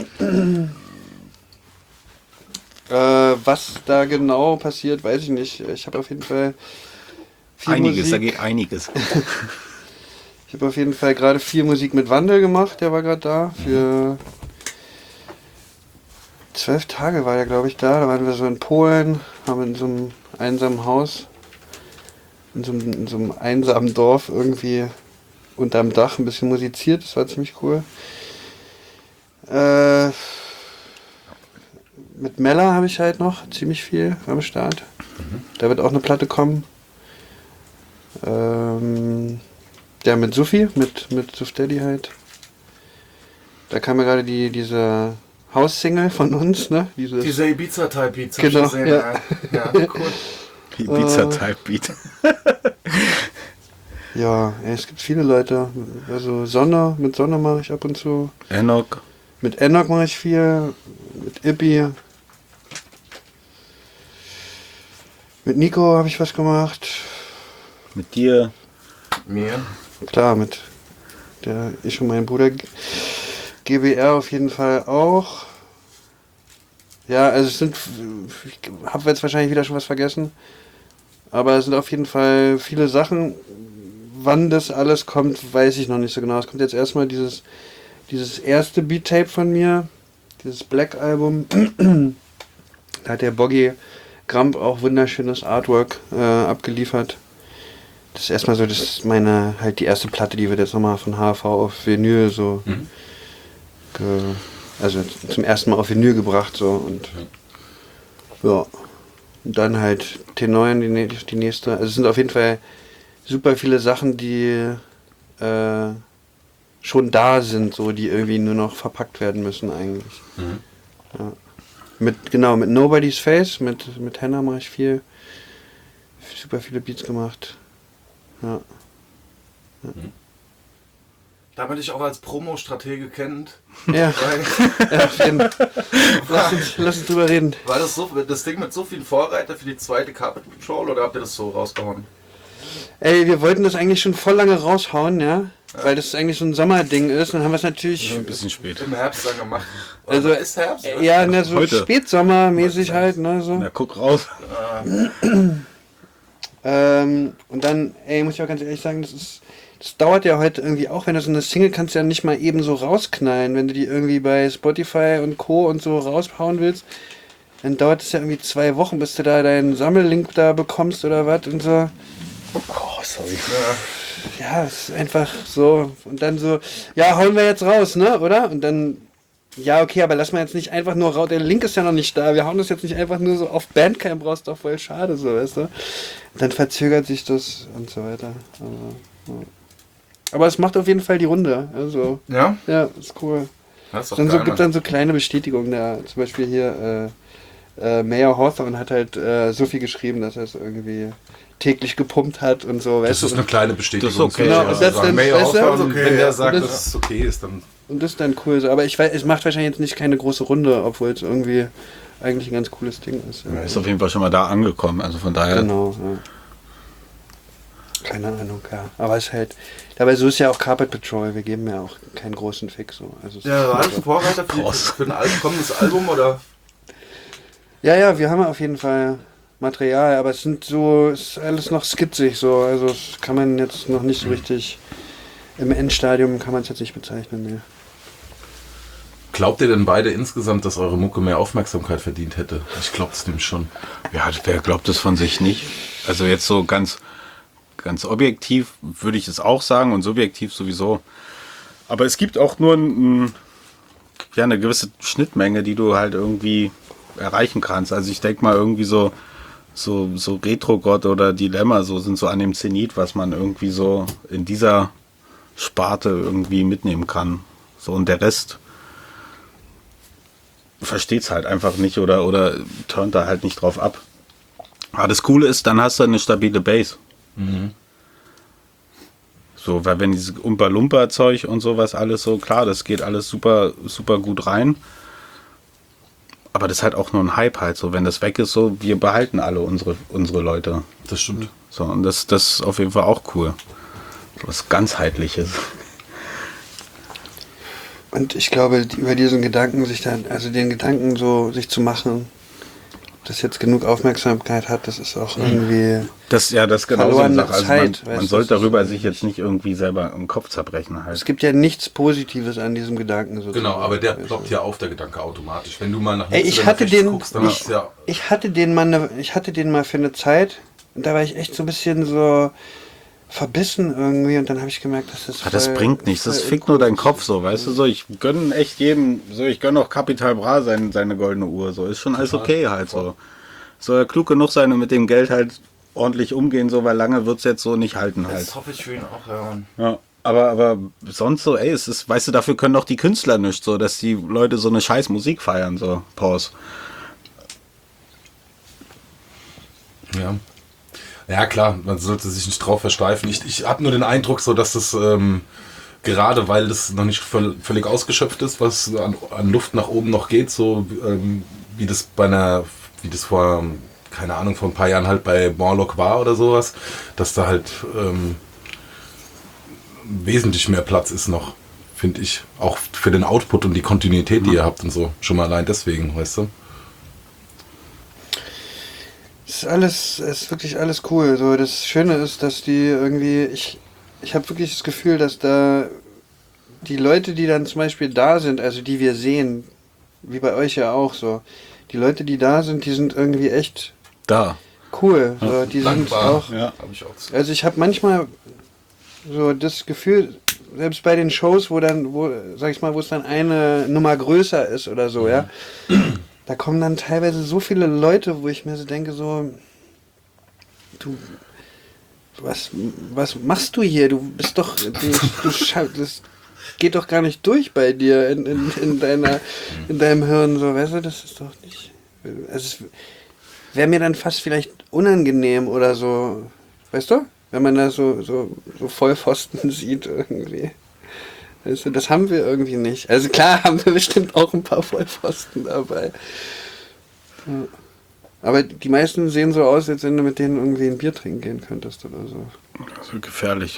Speaker 4: Was da genau passiert, weiß ich nicht. Ich habe auf jeden Fall viel
Speaker 3: Musik.
Speaker 4: Da
Speaker 3: geht einiges.
Speaker 4: Ich habe auf jeden Fall gerade viel Musik mit Wandel gemacht, der war gerade da. Für 12 Tage war der, glaube ich, da. Da waren wir so in Polen, haben in so einem einsamen Haus, in so einem einsamen Dorf irgendwie unterm Dach ein bisschen musiziert. Das war ziemlich cool. Mit Mella habe ich halt noch ziemlich viel am Start. Da wird auch eine Platte kommen. Ja, mit Sophie, mit Suf Daddy halt. Da kam ja gerade diese House-Single von uns, ne?
Speaker 2: Diese Ibiza-Type-Beats.
Speaker 4: Genau,
Speaker 2: gesehen,
Speaker 4: ja.
Speaker 2: Ja, cool.
Speaker 3: Ibiza-Type-Beat.
Speaker 4: Ja, es gibt viele Leute. Also mit Sonne mache ich ab und zu.
Speaker 3: Enoch.
Speaker 4: Mit Enoch mache ich viel. Mit Ibbi. Mit Nico habe ich was gemacht.
Speaker 3: Mit dir.
Speaker 2: Mir.
Speaker 4: Klar, ich und mein Bruder GBR auf jeden Fall auch. Ja, also ich habe jetzt wahrscheinlich wieder schon was vergessen. Aber es sind auf jeden Fall viele Sachen. Wann das alles kommt, weiß ich noch nicht so genau. Es kommt jetzt erstmal dieses erste Beat-Tape von mir, dieses Black-Album. Da hat der Boggy Gramp auch wunderschönes Artwork abgeliefert. Das ist erstmal so, das ist die erste Platte, die wird jetzt nochmal von HV auf Vinyl so also zum ersten Mal auf Vinyl gebracht so und ja. Und dann halt T9, die nächste. Also es sind auf jeden Fall super viele Sachen, die schon da sind, so die irgendwie nur noch verpackt werden müssen eigentlich. Ja. Mit Nobody's Face, mit Henna mache ich super viele Beats gemacht. Ja.
Speaker 2: Damit ich auch als Promo-Stratege kennt.
Speaker 4: Ja. Lass uns drüber reden.
Speaker 2: War das Ding mit so vielen Vorreiter für die zweite Carpet Patrol oder habt ihr das so rausgehauen?
Speaker 4: Ey, wir wollten das eigentlich schon voll lange raushauen, ja? Weil das eigentlich so ein Sommerding ist. Dann haben wir es natürlich
Speaker 3: Ein bisschen spät.
Speaker 2: Im Herbst dann gemacht. Oder
Speaker 4: Also
Speaker 2: ist Herbst? Oder?
Speaker 4: ja, ne, so
Speaker 3: Heute.
Speaker 4: Spätsommermäßig halt, ne, so.
Speaker 3: Na, guck raus.
Speaker 4: Und dann, muss ich auch ganz ehrlich sagen, das dauert ja heute irgendwie auch, wenn du so eine Single kannst du ja nicht mal eben so rausknallen, wenn du die irgendwie bei Spotify und Co. und so raushauen willst, dann dauert es ja irgendwie 2 Wochen, bis du da deinen Sammellink da bekommst oder was und so.
Speaker 3: Oh, sorry.
Speaker 4: Ja, es ist einfach so. Und dann so, ja, hauen wir jetzt raus, ne, oder? Und dann, ja, okay, aber lass mal jetzt nicht einfach nur raus, der Link ist ja noch nicht da, wir hauen das jetzt nicht einfach nur so auf Bandcamp raus, doch voll schade, so, weißt du? Dann verzögert sich das und so weiter. Aber es macht auf jeden Fall die Runde, also,
Speaker 2: Ja?
Speaker 4: ja, ist cool.
Speaker 2: Das ist doch
Speaker 4: Dann
Speaker 2: geil,
Speaker 4: so, gibt dann so kleine Bestätigungen da, zum Beispiel hier, Mayor Hawthorne hat halt so viel geschrieben, dass er es irgendwie täglich gepumpt hat und so, weißt
Speaker 1: Das ist eine kleine Bestätigung.
Speaker 3: Das ist okay.
Speaker 4: Genau,
Speaker 1: Ja,
Speaker 4: und das
Speaker 1: sagen,
Speaker 4: dann-
Speaker 1: Mayor
Speaker 4: weißt du,
Speaker 1: Hawthorne,
Speaker 2: okay,
Speaker 1: wenn
Speaker 2: ja.
Speaker 1: der sagt,
Speaker 4: Und das-
Speaker 1: dass es okay ist, dann
Speaker 4: Und das ist dann cool so. Aber ich weiß, es macht wahrscheinlich jetzt nicht keine große Runde, obwohl es irgendwie eigentlich ein ganz cooles Ding ist. Ja.
Speaker 3: Ist auf jeden Fall schon mal da angekommen. Also von daher.
Speaker 4: Genau, ja. Keine Ahnung, ja. Aber es ist halt, dabei so ist ja auch Carpet Patrol, wir geben ja auch keinen großen Fick so. Also es
Speaker 2: Ja,
Speaker 4: ist-
Speaker 2: war das ein Vorreiter für ein kommendes Album oder?
Speaker 4: ja, wir haben auf jeden Fall Material, aber es ist alles noch skizzig so. Also das kann man jetzt noch nicht so richtig, im Endstadium kann man es jetzt nicht bezeichnen, ne.
Speaker 1: glaubt ihr denn beide insgesamt, dass eure Mucke mehr Aufmerksamkeit verdient hätte? Ich glaube es nämlich schon.
Speaker 3: Ja, wer glaubt es von sich nicht? Also jetzt so ganz objektiv würde ich es auch sagen und subjektiv sowieso. Aber es gibt auch nur eine gewisse Schnittmenge, die du halt irgendwie erreichen kannst. Also ich denke mal irgendwie so Retro-Gott oder Dilemma so sind so an dem Zenit, was man irgendwie so in dieser Sparte irgendwie mitnehmen kann. So und der Rest versteht's halt einfach nicht oder turnt da halt nicht drauf ab. Aber das Coole ist, dann hast du eine stabile Base. So, weil wenn dieses Umpa-Lumpa-Zeug und sowas alles so, klar, das geht alles super, super gut rein. Aber das ist halt auch nur ein Hype halt so. Wenn das weg ist, so, wir behalten alle unsere Leute.
Speaker 1: Das stimmt.
Speaker 3: So, und das ist auf jeden Fall auch cool. So was ganzheitliches.
Speaker 4: Und ich glaube, über diesen Gedanken sich zu machen, das jetzt genug Aufmerksamkeit hat, das ist auch irgendwie
Speaker 3: Das genau so eine
Speaker 4: verlorene
Speaker 3: Sache. Also
Speaker 4: Zeit.
Speaker 3: man
Speaker 4: weißt
Speaker 3: sollte
Speaker 4: du,
Speaker 3: darüber sich jetzt nicht irgendwie selber im Kopf zerbrechen halt.
Speaker 4: es gibt ja nichts Positives an diesem Gedanken sozusagen.
Speaker 1: Genau, aber der ploppt ja auf, der Gedanke automatisch. Wenn du mal nach
Speaker 4: Ey,
Speaker 1: links
Speaker 4: ich
Speaker 1: oder nach
Speaker 4: hatte
Speaker 1: rechts
Speaker 4: den,
Speaker 1: guckst, dann ist es ja...
Speaker 4: ich hatte den mal für eine Zeit und da war ich echt so ein bisschen so verbissen irgendwie und dann habe ich gemerkt, dass das
Speaker 3: Das bringt nichts, das fickt nur deinen Kopf so, weißt du, so, ich gönne echt jedem, so, ich gönne auch Capital Bra seine goldene Uhr, so, ist schon alles okay halt so. Soll er klug genug sein und mit dem Geld halt ordentlich umgehen, so, weil lange wird's jetzt so nicht halten halt.
Speaker 2: Das hoffe ich für ihn auch, ja, Mann.
Speaker 3: Ja. Aber sonst so, ey, es ist, weißt du, dafür können doch die Künstler nicht, so, dass die Leute so eine scheiß Musik feiern, so, Pause.
Speaker 1: Ja. Ja, klar, man sollte sich nicht drauf versteifen. Ich habe nur den Eindruck, so dass das gerade, weil das noch nicht völlig ausgeschöpft ist, was an Luft nach oben noch geht, so wie das vor, keine Ahnung, vor ein paar Jahren halt bei Morlock war oder sowas, dass da halt wesentlich mehr Platz ist noch, finde ich. Auch für den Output und die Kontinuität, die ihr habt und so. Schon mal allein deswegen, weißt du?
Speaker 4: Es ist wirklich alles cool. So, das Schöne ist, dass die irgendwie, ich habe wirklich das Gefühl, dass da die Leute, die dann zum Beispiel da sind, also die wir sehen, wie bei euch ja auch so, die Leute, die da sind, die sind irgendwie echt
Speaker 3: Da.
Speaker 4: cool. So, die sind auch,
Speaker 3: Ja.
Speaker 2: Hab ich auch gesehen.
Speaker 4: also ich habe manchmal so das Gefühl, selbst bei den Shows, wo sag ich mal, wo es dann eine Nummer größer ist oder so, ja, da kommen dann teilweise so viele Leute, wo ich mir so denke, so, was machst du hier? Du bist doch, das geht doch gar nicht durch bei dir in deinem Hirn, so, weißt du, das ist doch nicht, also es wäre mir dann fast vielleicht unangenehm oder so, weißt du, wenn man da so Vollpfosten sieht irgendwie. Weißt du, das haben wir irgendwie nicht. Also klar haben wir bestimmt auch ein paar Vollpfosten dabei. Ja. Aber die meisten sehen so aus, als wenn du mit denen irgendwie ein Bier trinken gehen könntest oder so.
Speaker 3: Das wird gefährlich.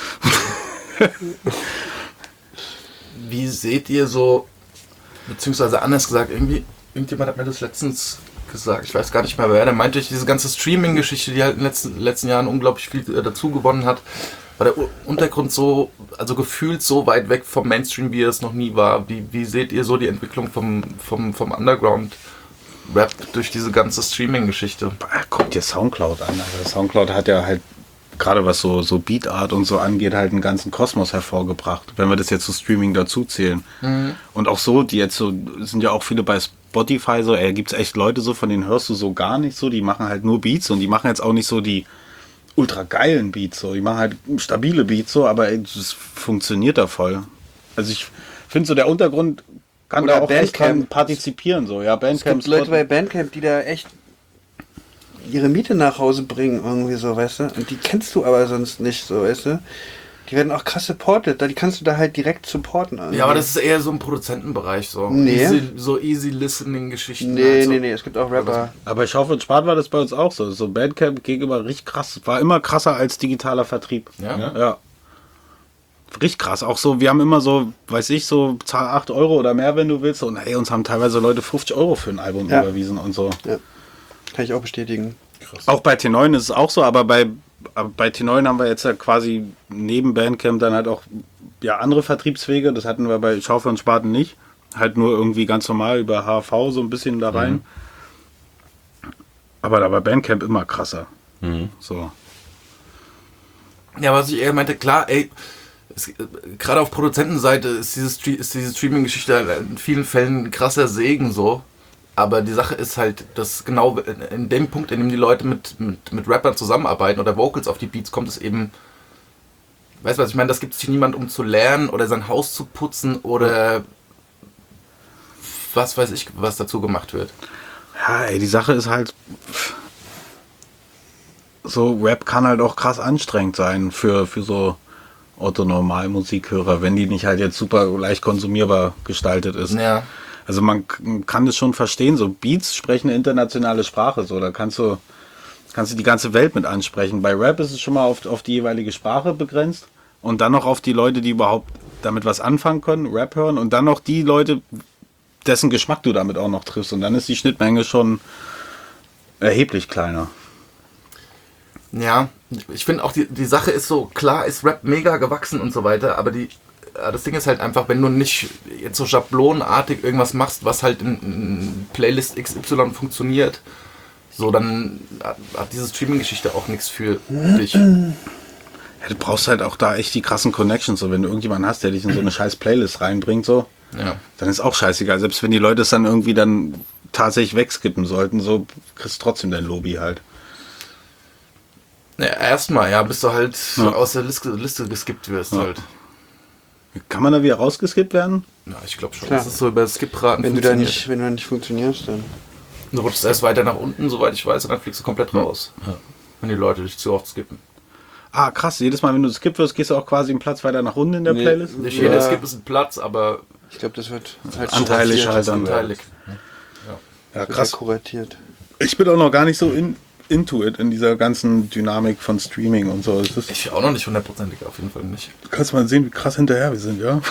Speaker 2: Wie seht ihr so, beziehungsweise anders gesagt, irgendjemand hat mir das letztens gesagt, ich weiß gar nicht mehr wer, der meinte, diese ganze Streaming-Geschichte, die halt in den letzten Jahren unglaublich viel dazu gewonnen hat, war der Untergrund so, also gefühlt so weit weg vom Mainstream, wie es noch nie war. Wie seht ihr so die Entwicklung vom Underground-Rap durch diese ganze Streaming-Geschichte?
Speaker 3: Guck dir Soundcloud an. Also Soundcloud hat ja halt, gerade was so Beatart und so angeht, halt einen ganzen Kosmos hervorgebracht, wenn wir das jetzt zu Streaming dazu zählen. Mhm. Und auch so, die jetzt so, sind ja auch viele bei Spotify so, gibt's echt Leute so, von denen hörst du so gar nicht so, die machen halt nur Beats und die machen jetzt auch nicht so die ultra geilen Beats so, die machen halt stabile Beats so, aber das funktioniert da voll. Also ich finde so, der Untergrund kann
Speaker 4: Oder
Speaker 3: da auch echt
Speaker 4: Bandcamp.
Speaker 3: dran partizipieren so, ja, Bandcamp.
Speaker 4: Es gibt Leute bei Bandcamp, die da echt ihre Miete nach Hause bringen irgendwie so, weißt du, und die kennst du aber sonst nicht so, weißt du. Die werden auch krass supported, die kannst du da halt direkt supporten. Irgendwie.
Speaker 2: Ja, aber das ist eher so im Produzentenbereich so.
Speaker 4: Nee.
Speaker 2: Easy Listening-Geschichten.
Speaker 4: Nee,
Speaker 2: halt so.
Speaker 4: nee, es gibt auch Rapper.
Speaker 3: Aber ich hoffe, Spart war das bei uns auch so. So Bandcamp gegenüber richtig krass. War immer krasser als digitaler Vertrieb.
Speaker 2: Ja?
Speaker 3: Ja. Richtig krass. Auch so, wir haben immer so, weiß ich, so zahl 8 Euro oder mehr, wenn du willst. Und hey, uns haben teilweise Leute 50 Euro für ein Album überwiesen und so.
Speaker 4: Ja. Kann ich auch bestätigen.
Speaker 1: Krass.
Speaker 3: Auch bei T9 ist es auch so, aber bei T9 haben wir jetzt ja quasi neben Bandcamp dann halt auch ja, andere Vertriebswege. Das hatten wir bei Schaufel und Spaten nicht. Halt nur irgendwie ganz normal über HV so ein bisschen da rein. Aber da war Bandcamp immer krasser. So.
Speaker 2: Ja, was ich eher meinte, klar, ey, gerade auf Produzentenseite ist diese Streaming-Geschichte in vielen Fällen ein krasser Segen so. Aber die Sache ist halt, dass genau in dem Punkt, in dem die Leute mit Rappern zusammenarbeiten oder Vocals auf die Beats kommt, es eben, weißt du was ich meine, das gibt sich niemand, um zu lernen oder sein Haus zu putzen oder was weiß ich, was dazu gemacht wird.
Speaker 3: Ja, ey, die Sache ist halt, so Rap kann halt auch krass anstrengend sein für so Otto-Normal-Musikhörer, wenn die nicht halt jetzt super leicht konsumierbar gestaltet ist.
Speaker 2: Ja.
Speaker 3: Also man kann das schon verstehen, so Beats sprechen eine internationale Sprache, so da kannst du die ganze Welt mit ansprechen. Bei Rap ist es schon mal auf die jeweilige Sprache begrenzt und dann noch auf die Leute, die überhaupt damit was anfangen können, Rap hören und dann noch die Leute, dessen Geschmack du damit auch noch triffst und dann ist die Schnittmenge schon Erheblich kleiner.
Speaker 2: Ja, ich finde auch die Sache ist so, klar ist Rap mega gewachsen und so weiter, aber das Ding ist halt einfach, wenn du nicht jetzt so schablonenartig irgendwas machst, was halt in Playlist XY funktioniert, so dann hat diese Streaming-Geschichte auch nichts für dich.
Speaker 3: Ja, du brauchst halt auch da echt die krassen Connections. So, wenn du irgendjemanden hast, der dich in so eine scheiß Playlist reinbringt, so,
Speaker 2: Ja.
Speaker 3: dann ist auch scheißegal. Selbst wenn die Leute es dann irgendwie dann tatsächlich wegskippen sollten, so kriegst du trotzdem dein Lobby halt.
Speaker 2: Ja, erstmal, ja, bis du halt
Speaker 3: Ja.
Speaker 2: aus der Liste geskippt wirst
Speaker 3: Ja.
Speaker 2: halt.
Speaker 3: Kann man da wieder rausgeskippt werden?
Speaker 2: Ja, ich glaube schon.
Speaker 4: Klar.
Speaker 2: Das ist so über Skip-Raten
Speaker 4: Wenn du da nicht funktionierst, dann.
Speaker 2: Du rutschst erst weiter nach unten, soweit ich weiß, und dann fliegst du komplett raus.
Speaker 1: Ja.
Speaker 2: Wenn die Leute dich zu oft skippen.
Speaker 3: Ah, krass. Jedes Mal, wenn du skippt wirst, gehst du auch quasi einen Platz weiter nach unten in der
Speaker 4: Nee.
Speaker 3: Playlist?
Speaker 2: Nicht
Speaker 4: Ja.
Speaker 2: jeder Skip ist ein Platz, aber
Speaker 4: Ich glaube, das wird halt
Speaker 3: Anteilig
Speaker 4: kuratiert.
Speaker 3: halt dann.
Speaker 2: anteilig.
Speaker 3: Ja,
Speaker 4: Wird
Speaker 3: krass.
Speaker 4: halt kuratiert.
Speaker 3: Ich bin auch noch gar nicht so into it, in dieser ganzen Dynamik von Streaming und so. Das ist,
Speaker 2: Ich auch noch nicht hundertprozentig, auf jeden Fall nicht.
Speaker 3: du kannst mal sehen, wie krass hinterher wir sind, ja.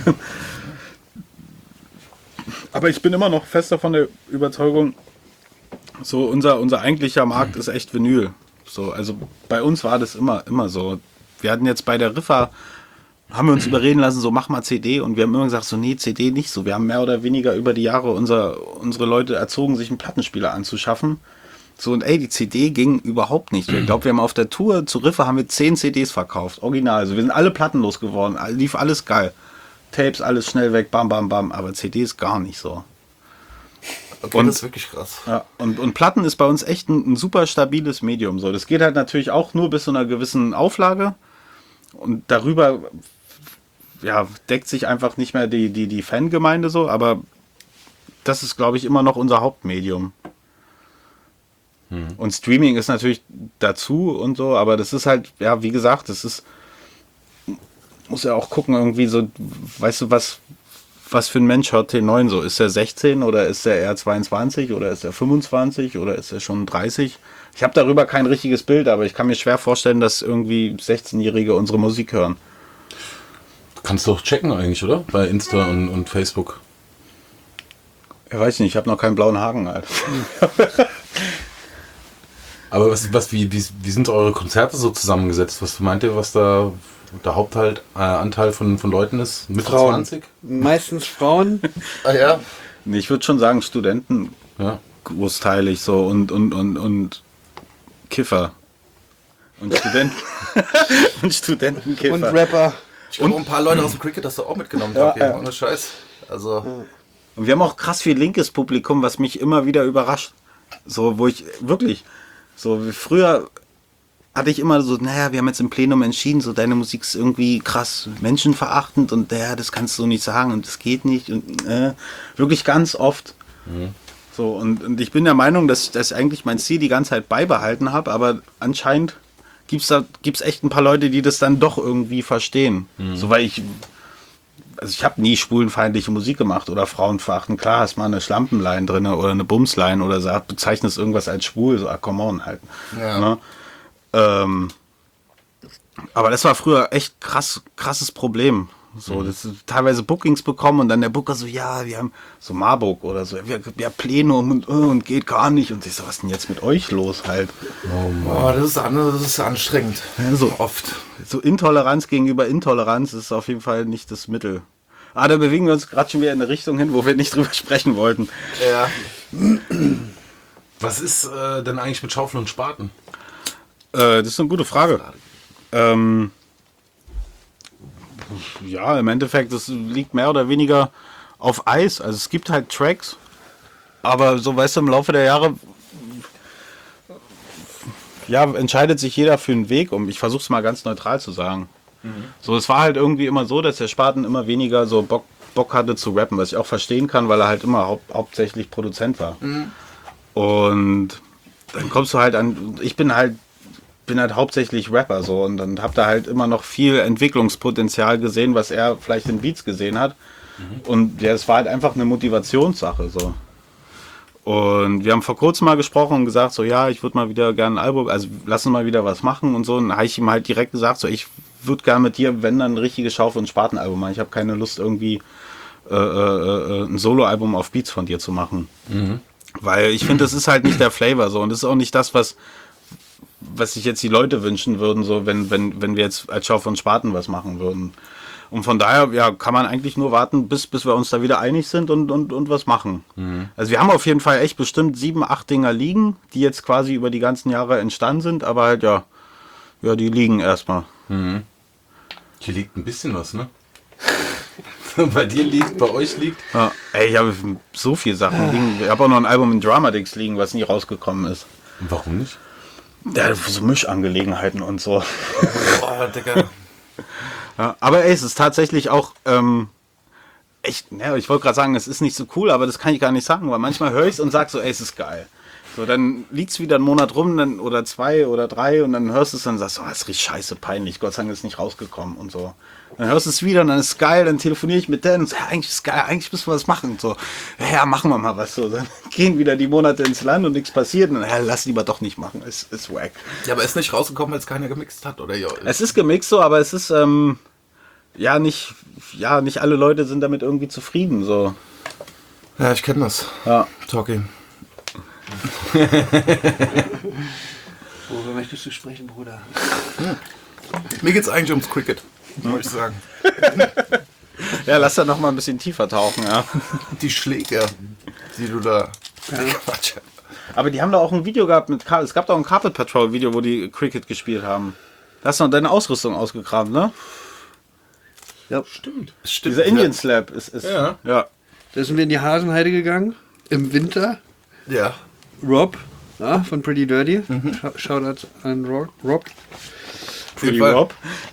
Speaker 3: Aber ich bin immer noch fest davon der Überzeugung, so unser eigentlicher Markt ist echt Vinyl. So, also bei uns war das immer so. Wir hatten jetzt bei der Riffa, haben wir uns überreden lassen, so mach mal CD, und wir haben immer gesagt, so nee, CD nicht so. Wir haben mehr oder weniger über die Jahre unsere Leute erzogen, sich einen Plattenspieler anzuschaffen. So, und ey, die CD ging überhaupt nicht. Ich glaube, wir haben auf der Tour zu Riffa haben wir 10 CDs verkauft, original. Also wir sind alle plattenlos geworden, lief alles geil. Tapes, alles schnell weg, bam, bam, bam, aber CDs gar nicht so.
Speaker 2: Okay,
Speaker 3: Und-
Speaker 2: das ist wirklich krass.
Speaker 3: Ja, und Platten ist bei uns echt ein super stabiles Medium. So, das geht halt natürlich auch nur bis zu einer gewissen Auflage. Und darüber ja, deckt sich einfach nicht mehr die Fangemeinde so, aber das ist, glaube ich, immer noch unser Hauptmedium. Und Streaming ist natürlich dazu und so, aber das ist halt, ja, wie gesagt, das ist, muss ja auch gucken, irgendwie so, weißt du, was für ein Mensch hört T9 so? Ist er 16 oder ist er eher 22 oder ist er 25 oder ist er schon 30? Ich habe darüber kein richtiges Bild, aber ich kann mir schwer vorstellen, dass irgendwie 16-Jährige unsere Musik hören.
Speaker 1: Kannst du doch checken eigentlich, oder? Bei Insta und Facebook.
Speaker 3: Ich weiß nicht, ich habe noch keinen blauen Haken, Alter.
Speaker 1: Aber wie sind eure Konzerte so zusammengesetzt? Was meint ihr, was da der Hauptanteil von Leuten ist? Mitte
Speaker 4: Frauen.
Speaker 1: 20?
Speaker 4: Meistens Frauen.
Speaker 2: Ah ja,
Speaker 3: Nee, ich würde schon sagen, Studenten
Speaker 1: Ja.
Speaker 3: großteilig so und Kiffer. Und Studenten. Und Studentenkiffer.
Speaker 4: Und Rapper.
Speaker 2: ich glaube, ein paar Leute aus dem Cricket hast du auch mitgenommen.
Speaker 3: Ja,
Speaker 2: Ja,
Speaker 3: ja.
Speaker 2: ohne Scheiß. Also,
Speaker 3: Und wir haben auch krass viel linkes Publikum, was mich immer wieder überrascht. So, wo ich wirklich, so wie früher hatte ich immer so, naja, wir haben jetzt im Plenum entschieden, so deine Musik ist irgendwie krass menschenverachtend und das kannst du nicht sagen und das geht nicht. Und wirklich ganz oft. So, und ich bin der Meinung, dass ich eigentlich mein Ziel die ganze Zeit beibehalten habe, aber anscheinend gibt's echt ein paar Leute, die das dann doch irgendwie verstehen. So, weil ich habe nie schwulenfeindliche Musik gemacht oder frauenverachtend. Klar, hast mal eine Schlampenline drin oder eine Bumsline oder so, bezeichnest irgendwas als schwul, so, come on halt.
Speaker 2: Ja.
Speaker 3: Ne? Aber das war früher echt krasses Problem. So, das teilweise Bookings bekommen und dann der Booker so, ja, wir haben so Marburg oder so, wir Plenum und geht gar nicht. Und ich so, was ist denn jetzt mit euch los halt?
Speaker 2: boah, das ist anstrengend.
Speaker 3: Ja, so
Speaker 2: Oft.
Speaker 3: So Intoleranz gegenüber Intoleranz ist auf jeden Fall nicht das Mittel. Da bewegen wir uns gerade schon wieder in eine Richtung hin, wo wir nicht drüber sprechen wollten.
Speaker 2: Ja.
Speaker 1: Was ist denn eigentlich mit Schaufel und Spaten?
Speaker 3: Das ist eine gute Frage. Ja, im Endeffekt, das liegt mehr oder weniger auf Eis. Also es gibt halt Tracks, aber so, weißt du, im Laufe der Jahre ja, entscheidet sich jeder für einen Weg. Ich versuche es mal ganz neutral zu sagen. So, es war halt irgendwie immer so, dass der Spaten immer weniger so Bock hatte zu rappen, was ich auch verstehen kann, weil er halt immer hauptsächlich Produzent war. Und dann kommst du halt an, ich bin halt hauptsächlich Rapper so und dann hab da halt immer noch viel Entwicklungspotenzial gesehen, was er vielleicht in Beats gesehen hat. Und ja, es war halt einfach eine Motivationssache so. Und wir haben vor kurzem mal gesprochen und gesagt, so ja, ich würde mal wieder gerne ein Album, also lass uns mal wieder was machen und so. Und dann habe ich ihm halt direkt gesagt, so ich würde gerne mit dir, wenn dann ein richtiges Schaufel- und Spatenalbum machen. Ich habe keine Lust irgendwie ein Soloalbum auf Beats von dir zu machen. Weil ich finde, das ist halt nicht der Flavor so und das ist auch nicht das, was sich jetzt die Leute wünschen würden, so wenn wir jetzt als Schau von Spaten was machen würden. Und von daher, ja, kann man eigentlich nur warten, bis wir uns da wieder einig sind und was machen. Also wir haben auf jeden Fall echt bestimmt 7, 8 Dinger liegen, die jetzt quasi über die ganzen Jahre entstanden sind, aber halt ja, die liegen erstmal.
Speaker 1: Hier liegt ein bisschen was, ne? Bei dir liegt, bei euch liegt.
Speaker 3: Ja, ey, ich habe so viele Sachen liegen. Ich habe auch noch ein Album in Dramadix liegen, was nie rausgekommen ist.
Speaker 1: Warum nicht?
Speaker 3: Ja, so Mischangelegenheiten und so.
Speaker 2: Oh, Digga.
Speaker 3: Ja, aber ey, es ist tatsächlich auch echt, ja, ich wollte gerade sagen, es ist nicht so cool, aber das kann ich gar nicht sagen, weil manchmal höre ich es und sage so, ey, es ist geil. So, dann liegt es wieder einen Monat rum, dann, oder 2 oder 3 und dann hörst du es und sagst, oh, das ist richtig scheiße peinlich, Gott sei Dank ist es nicht rausgekommen und so. Dann hörst du es wieder und dann ist es geil, dann telefoniere ich mit Dan und so, ja, eigentlich ist es geil, eigentlich müssen wir was machen. Und so, ja, machen wir mal was. So, dann gehen wieder die Monate ins Land und nichts passiert und dann, ja, lass lieber doch nicht machen, ist wack.
Speaker 2: Ja, aber ist nicht rausgekommen, weil es keiner gemixt hat, oder? Ja.
Speaker 3: Es ist gemixt so, aber es ist, nicht alle Leute sind damit irgendwie zufrieden, so.
Speaker 2: Ja, ich kenne das.
Speaker 3: Ja.
Speaker 2: Talking.
Speaker 4: Worüber möchtest du sprechen, Bruder?
Speaker 2: Mir geht's eigentlich ums Cricket, muss ich sagen.
Speaker 3: Ja, lass da noch mal ein bisschen tiefer tauchen, ja.
Speaker 2: Die Schläger, die du da... Quatsch.
Speaker 3: Aber die haben da auch ein Video gehabt es gab da auch ein Carpet Patrol Video, wo die Cricket gespielt haben. Da hast du noch deine Ausrüstung ausgegraben, ne?
Speaker 4: Ja.
Speaker 2: Stimmt.
Speaker 3: Dieser Indian Slap ist
Speaker 1: Ja.
Speaker 4: Da sind wir in die Hasenheide gegangen, im Winter.
Speaker 2: Ja.
Speaker 4: Rob, ja, von Pretty Dirty. Shoutout an Rob.
Speaker 3: Pretty Rob.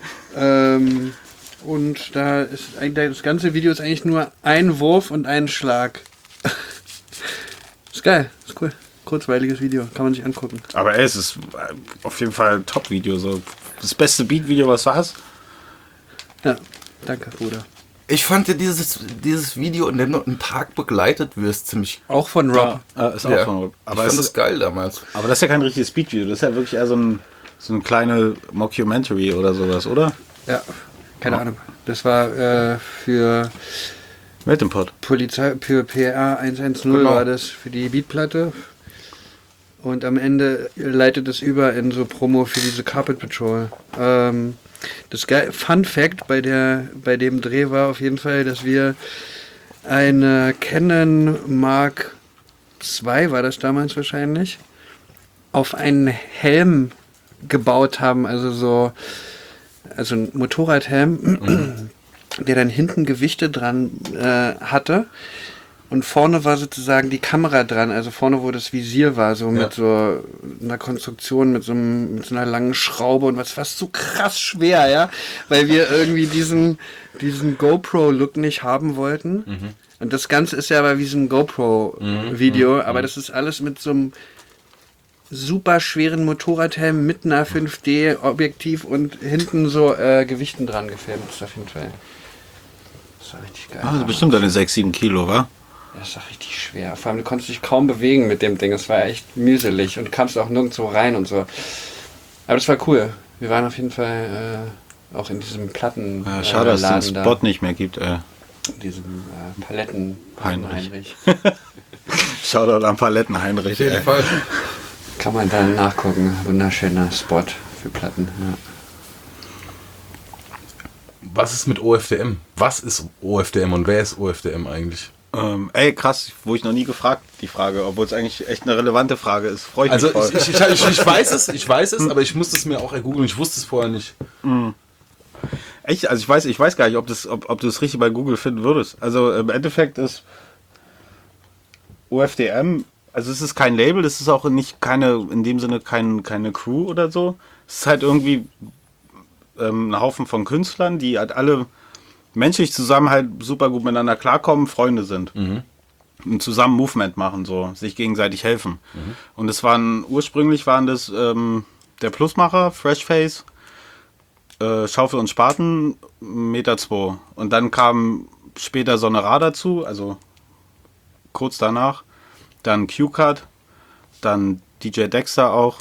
Speaker 4: Und da ist eigentlich das ganze Video ist eigentlich nur ein Wurf und ein Schlag. Ist geil, ist cool. Kurzweiliges Video, kann man sich angucken.
Speaker 3: Aber ey, es ist auf jeden Fall ein Top-Video. So. Das beste Beat-Video, was du hast.
Speaker 4: Ja, danke, Bruder.
Speaker 2: Ich fand ja dieses Video, in dem du einen Tag begleitet wirst, ziemlich...
Speaker 4: Auch von Rob.
Speaker 3: Ist auch
Speaker 2: Ja.
Speaker 3: von Rob.
Speaker 2: Aber ich fand das geil damals.
Speaker 3: Aber das ist ja kein richtiges Beat-Video. Das ist ja wirklich eher so eine kleine Mockumentary oder sowas, oder?
Speaker 4: Ja, keine Ahnung. Das war für
Speaker 3: Mit dem Pod.
Speaker 4: Polizei, für PR 110
Speaker 2: Genau.
Speaker 4: war das für die Beatplatte. Und am Ende leitet es über in so Promo für diese Carpet Patrol. Das Fun Fact bei dem Dreh war auf jeden Fall, dass wir eine Canon Mark II, war das damals wahrscheinlich, auf einen Helm gebaut haben, also ein Motorradhelm, der dann hinten Gewichte dran hatte. Und vorne war sozusagen die Kamera dran, also vorne, wo das Visier war, so mit so einer Konstruktion, mit so einer langen Schraube und was fast so krass schwer, ja, weil wir irgendwie diesen GoPro-Look nicht haben wollten. Und das Ganze ist ja aber wie so ein GoPro-Video, aber das ist alles mit so einem super schweren Motorradhelm mit einer 5D-Objektiv und hinten so Gewichten dran gefilmt. Das ist auf jeden Fall. Das war richtig geil.
Speaker 3: Also bestimmt eine 6-7 Kilo, wa?
Speaker 4: Ja, das war richtig schwer. Vor allem, du konntest dich kaum bewegen mit dem Ding. Es war echt mühselig und kamst auch nirgendwo rein und so. Aber das war cool. Wir waren auf jeden Fall auch in diesem Platten.
Speaker 3: Schade, dass es
Speaker 4: Laden
Speaker 3: den
Speaker 4: da.
Speaker 3: Spot nicht mehr gibt, ey.
Speaker 4: In diesem Paletten
Speaker 3: Heinrich. Shoutout an Paletten Heinrich,
Speaker 2: Auf jeden
Speaker 3: ey.
Speaker 2: Fall.
Speaker 4: Kann man dann nachgucken. Wunderschöner Spot für Platten. Ja.
Speaker 1: Was ist mit OFDM? Was ist OFDM und wer ist OFDM eigentlich?
Speaker 3: Ey, krass, wo ich noch nie gefragt, die Frage, obwohl es eigentlich echt eine relevante Frage ist. Freue ich
Speaker 1: Also
Speaker 3: mich voll.
Speaker 1: ich weiß es, aber ich musste es mir auch ergoogeln. Ich wusste es vorher nicht.
Speaker 3: Echt? Also ich weiß gar nicht, ob du es richtig bei Google finden würdest. Also im Endeffekt ist OFDM, also es ist kein Label, das ist auch nicht in dem Sinne keine Crew oder so. Es ist halt irgendwie ein Haufen von Künstlern, die halt alle menschlich zusammen halt super gut miteinander klarkommen, Freunde sind. Und zusammen Movement machen, so, sich gegenseitig helfen. Und ursprünglich waren das der Plusmacher, Freshface, Schaufel und Spaten, 1,2 Meter. Und dann kam später Sonora dazu, also kurz danach. Dann Q-Cut, dann DJ Dexter auch.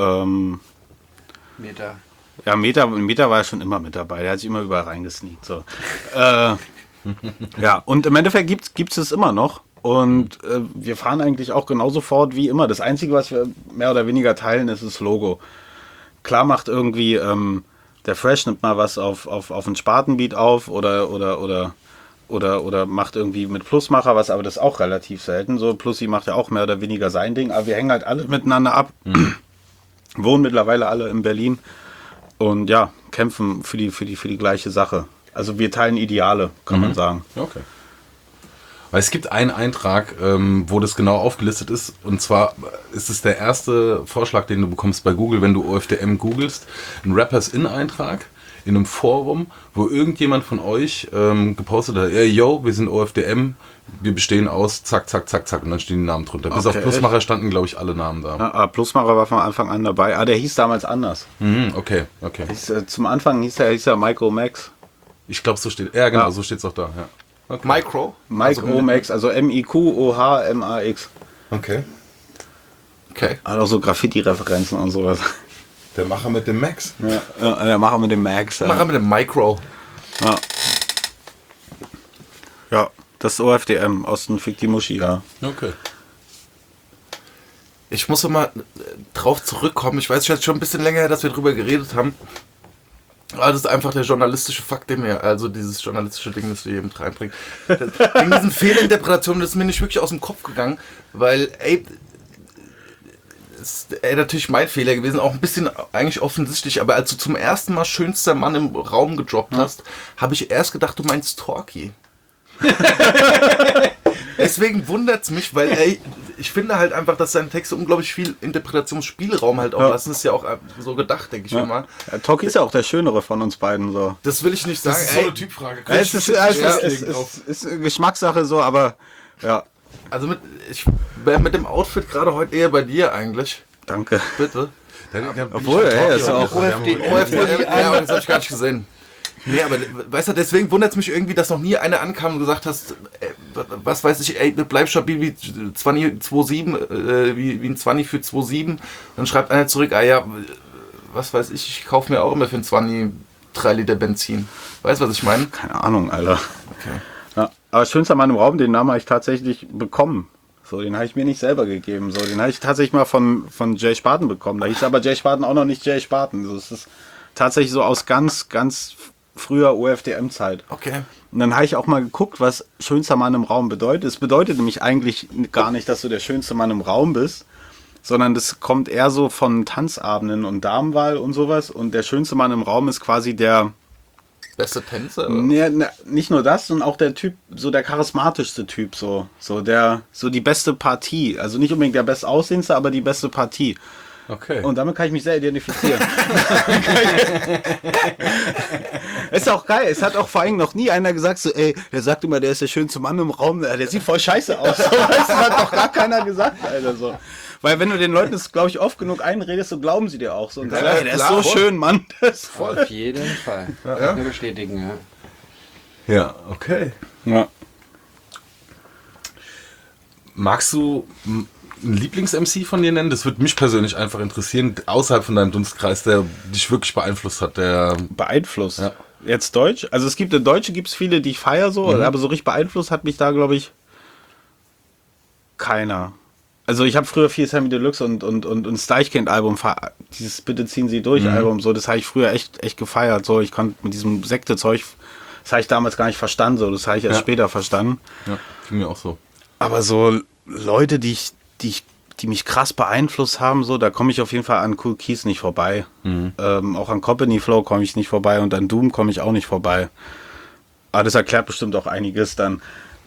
Speaker 4: Meter.
Speaker 3: Ja, Meter war ja schon immer mit dabei. Der hat sich immer überall reingesneakt. So. Ja, und im Endeffekt gibt's es immer noch. Und wir fahren eigentlich auch genauso fort wie immer. Das Einzige, was wir mehr oder weniger teilen, ist das Logo. Klar macht irgendwie der Fresh nimmt mal was auf einen Spatenbeat auf oder macht irgendwie mit Plusmacher was, aber das ist auch relativ selten. So Plussi macht ja auch mehr oder weniger sein Ding, aber wir hängen halt alle miteinander ab. Wohnen mittlerweile alle in Berlin und ja, kämpfen für die gleiche Sache. Also wir teilen Ideale, kann man sagen.
Speaker 1: Okay. Weil es gibt einen Eintrag, wo das genau aufgelistet ist. Und zwar ist es der erste Vorschlag, den du bekommst bei Google, wenn du OFDM googelst. Ein Rappers-In-Eintrag in einem Forum, wo irgendjemand von euch gepostet hat, hey, yo, wir sind OFDM, wir bestehen aus zack, zack, zack, zack. Und dann stehen die Namen drunter. Bis auf Plusmacher standen, glaube ich, alle Namen da.
Speaker 3: Plusmacher war von Anfang an dabei. Der hieß damals anders.
Speaker 1: Okay.
Speaker 3: Zum Anfang hieß er Micro Max.
Speaker 1: Ich glaube, so steht. Ja, genau, so steht es auch da. Ja.
Speaker 2: Okay. Micro
Speaker 3: Max, also MIQOHMAX.
Speaker 2: Okay.
Speaker 3: Hat auch so Graffiti-Referenzen und sowas.
Speaker 1: Der Macher mit dem Max.
Speaker 3: Ja, der Macher mit dem Max.
Speaker 2: Macher mit dem Micro.
Speaker 3: Ja, das ist OFDM aus dem Fiktimushi, ja.
Speaker 1: Okay.
Speaker 2: Ich muss noch mal drauf zurückkommen. Ich weiß jetzt schon ein bisschen länger her, dass wir drüber geredet haben. Aber das ist einfach der journalistische Fakt, den wir, also dieses journalistische Ding, das wir hier mit reinbringen. Wegen diesen Fehlinterpretationen, das ist mir nicht wirklich aus dem Kopf gegangen, weil, ist natürlich mein Fehler gewesen, auch ein bisschen eigentlich offensichtlich, aber als du zum ersten Mal schönster Mann im Raum gedroppt hast, habe ich erst gedacht, du meinst Torki. Deswegen wundert's mich, weil ich finde halt einfach, dass seine Texte unglaublich viel Interpretationsspielraum halt auch lassen. Das ist ja auch so gedacht, denke ich mir mal.
Speaker 3: Torki ist ja auch der Schönere von uns beiden. So.
Speaker 2: Das will ich nicht sagen.
Speaker 1: Das ist so eine Typfrage.
Speaker 3: Es ist eine Geschmackssache so, aber ja.
Speaker 2: Also mit dem Outfit gerade heute eher bei dir eigentlich.
Speaker 3: Danke.
Speaker 2: Bitte.
Speaker 3: Obwohl, ist ja auch...
Speaker 2: Ja, das habe ich gar nicht gesehen. Nee, aber weißt du, deswegen wundert es mich irgendwie, dass noch nie einer ankam und gesagt hast, was weiß ich, bleib stabil wie 2,7, wie ein 20 für 2,7. Dann schreibt einer zurück, was weiß ich kaufe mir auch immer für ein 20 3 Liter Benzin. Weißt du, was ich meine?
Speaker 3: Keine Ahnung, Alter.
Speaker 2: Okay.
Speaker 3: Ja, aber schönster Mann im Raum, den Namen habe ich tatsächlich bekommen. So, den habe ich mir nicht selber gegeben. So, den habe ich tatsächlich mal von Jay Spaten bekommen. Da hieß aber Jay Spaten auch noch nicht Jay Spaten. So, das ist tatsächlich so aus ganz, ganz früher OFDM-Zeit.
Speaker 2: Okay.
Speaker 3: Und dann habe ich auch mal geguckt, was schönster Mann im Raum bedeutet. Es bedeutet nämlich eigentlich gar nicht, dass du der schönste Mann im Raum bist, sondern das kommt eher so von Tanzabenden und Damenwahl und sowas. Und der schönste Mann im Raum ist quasi der...
Speaker 2: Beste Tänzer?
Speaker 3: Nee, nicht nur das, sondern auch der Typ, so der charismatischste Typ, so die beste Partie. Also nicht unbedingt der bestaussehendste, aber die beste Partie.
Speaker 1: Okay.
Speaker 3: Und damit kann ich mich sehr identifizieren. Ist auch geil. Es hat auch vor allem noch nie einer gesagt, so, der sagt immer, der ist der schönste Mann im Raum. Der sieht voll scheiße aus. Das hat doch gar keiner gesagt, Alter. So. Weil wenn du den Leuten das, glaube ich, oft genug einredest, so glauben sie dir auch. So. Und sagen, der ist so schön, Mann. Das ist voll.
Speaker 4: Auf jeden Fall. Ja. Kann ich nur bestätigen, ja.
Speaker 1: Ja, okay.
Speaker 3: Ja.
Speaker 1: Magst du einen Lieblings-MC von dir nennen? Das würde mich persönlich einfach interessieren, außerhalb von deinem Dunstkreis, der dich wirklich beeinflusst hat.
Speaker 3: Beeinflusst?
Speaker 1: Ja.
Speaker 3: Jetzt Deutsch? Also es gibt in Deutsche gibt's viele, die ich feiere so, aber so richtig beeinflusst hat mich da, glaube ich, keiner. Also ich habe früher viel Sammy Deluxe und Steichkind-Album, dieses Bitte ziehen Sie durch Album, so, das habe ich früher echt gefeiert. So, ich konnte mit diesem Sekte-Zeug, das habe ich damals gar nicht verstanden, so, das habe ich erst später verstanden.
Speaker 1: Ja, ging mir auch so.
Speaker 3: Aber so Leute, die mich krass beeinflusst haben, so, da komme ich auf jeden Fall an Kool Keys nicht vorbei. Auch an Company Flow komme ich nicht vorbei und an Doom komme ich auch nicht vorbei. Aber das erklärt bestimmt auch einiges dann.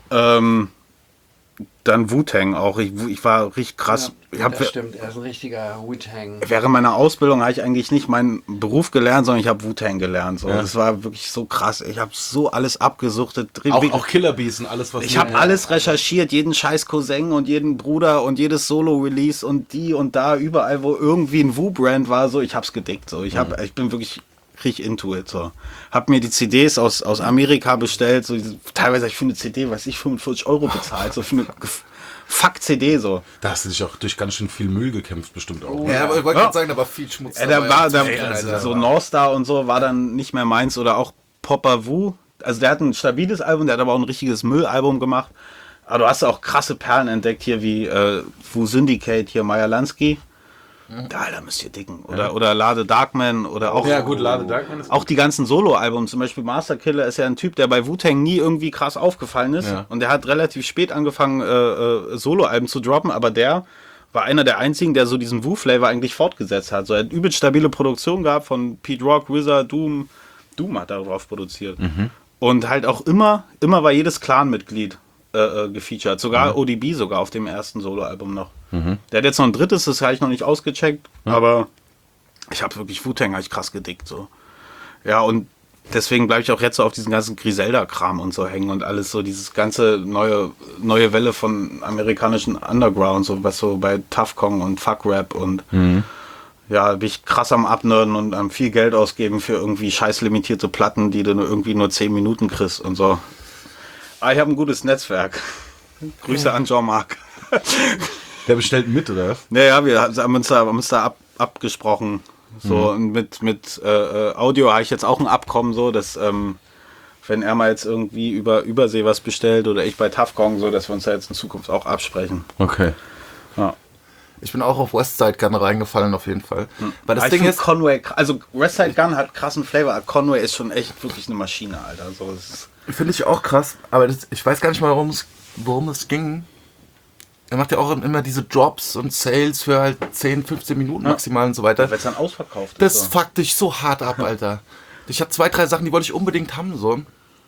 Speaker 3: Dann Wu-Tang auch. Ich war richtig krass.
Speaker 4: Ja, das stimmt, er ist ein richtiger Wu-Tang.
Speaker 3: Während meiner Ausbildung habe ich eigentlich nicht meinen Beruf gelernt, sondern ich habe Wu-Tang gelernt. So.
Speaker 1: Ja.
Speaker 3: Das war wirklich so krass. Ich habe so alles abgesuchtet.
Speaker 1: Auch Killer Bees und alles, was...
Speaker 3: Ich habe alles recherchiert, jeden scheiß Cousin und jeden Bruder und jedes Solo-Release und die und da, überall, wo irgendwie ein Wu-Brand war, so, ich hab's gedickt. So. Ich bin wirklich richtig into it. So. Hab mir die CDs aus Amerika bestellt, so, teilweise habe ich für eine CD, weiß ich, 45 € bezahlt, so für eine Fuck-CD, so.
Speaker 1: Da hast du dich auch durch ganz schön viel Müll gekämpft, bestimmt auch.
Speaker 2: Ja, aber ich wollte gerade sagen, da war viel Schmutz
Speaker 3: so North Star und so war dann nicht mehr meins oder auch Popper Wu. Also der hat ein stabiles Album, der hat aber auch ein richtiges Müllalbum gemacht. Aber du hast auch krasse Perlen entdeckt hier, wie Wu Syndicate, hier Meyer Lansky. Da müsst ihr dicken. Oder Lade Darkman oder auch,
Speaker 1: Lade Darkman ist
Speaker 3: auch die ganzen Solo-Alben. Zum Beispiel Master Killer ist ja ein Typ, der bei Wu-Tang nie irgendwie krass aufgefallen ist.
Speaker 1: Ja.
Speaker 3: Und der hat relativ spät angefangen, Solo-Alben zu droppen, aber der war einer der einzigen, der so diesen Wu-Flavor eigentlich fortgesetzt hat. So, er hat übelst stabile Produktion gehabt von Pete Rock, RZA, Doom. Doom hat darauf produziert. Und halt auch immer war jedes Clan-Mitglied gefeatured. Sogar ODB sogar auf dem ersten Solo-Album noch. Der hat jetzt noch ein drittes, das habe ich noch nicht ausgecheckt, aber ich habe wirklich Wu-Tang krass gedickt. So. Ja, und deswegen bleibe ich auch jetzt so auf diesen ganzen Griselda-Kram und so hängen und alles so, dieses ganze neue Welle von amerikanischen Underground, so was so bei Tough Kong und Fuck Rap und ja, bin ich krass am Abnörden und am viel Geld ausgeben für irgendwie scheiß limitierte Platten, die du nur 10 Minuten kriegst und so. Aber ich habe ein gutes Netzwerk. Grüße an Jean-Marc.
Speaker 1: Der bestellt mit, oder was?
Speaker 3: Ja, wir haben uns da abgesprochen. So, und mit Audio habe ich jetzt auch ein Abkommen, so, dass, wenn er mal jetzt irgendwie über Übersee was bestellt oder ich bei Tough Kong, so, dass wir uns da jetzt in Zukunft auch absprechen.
Speaker 1: Okay.
Speaker 3: Ja.
Speaker 2: Ich bin auch auf Westside Gun reingefallen, auf jeden Fall. Weil das
Speaker 3: Ich
Speaker 2: Ding
Speaker 3: find
Speaker 2: ist,
Speaker 3: Conway, also Westside Gun hat krassen Flavor, Conway ist schon echt wirklich eine Maschine, Alter. So,
Speaker 2: finde ich auch krass, aber ich weiß gar nicht mal, worum es ging. Er macht ja auch immer diese Drops und Sales für halt 10, 15 Minuten maximal und so weiter.
Speaker 3: wenn es dann ausverkauft
Speaker 2: Das
Speaker 3: ist.
Speaker 2: fuckt dich so hart ab, Alter. Ich habe 2, 3 Sachen, die wollte ich unbedingt haben, so.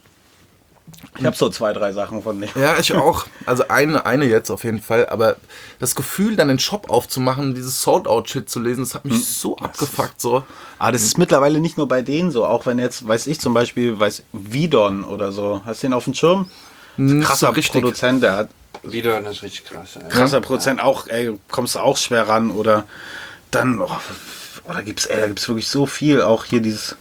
Speaker 3: Ich habe so 2, 3 Sachen von dem.
Speaker 2: Ja, ich auch. Also eine jetzt auf jeden Fall. Aber das Gefühl, dann den Shop aufzumachen, dieses Sold-Out-Shit zu lesen, das hat mich so abgefuckt, so.
Speaker 3: Aber das ist mittlerweile nicht nur bei denen so, auch wenn jetzt, weiß ich zum Beispiel, Vidon oder so, hast du den auf dem Schirm?
Speaker 2: Nicht
Speaker 3: Krasser
Speaker 2: so richtig.
Speaker 3: Produzent, der hat
Speaker 4: Wieder, das ist richtig krass. Alter.
Speaker 3: krasser Produzent, auch, ey, kommst du auch schwer ran oder dann, da gibt's wirklich so viel, auch hier dieses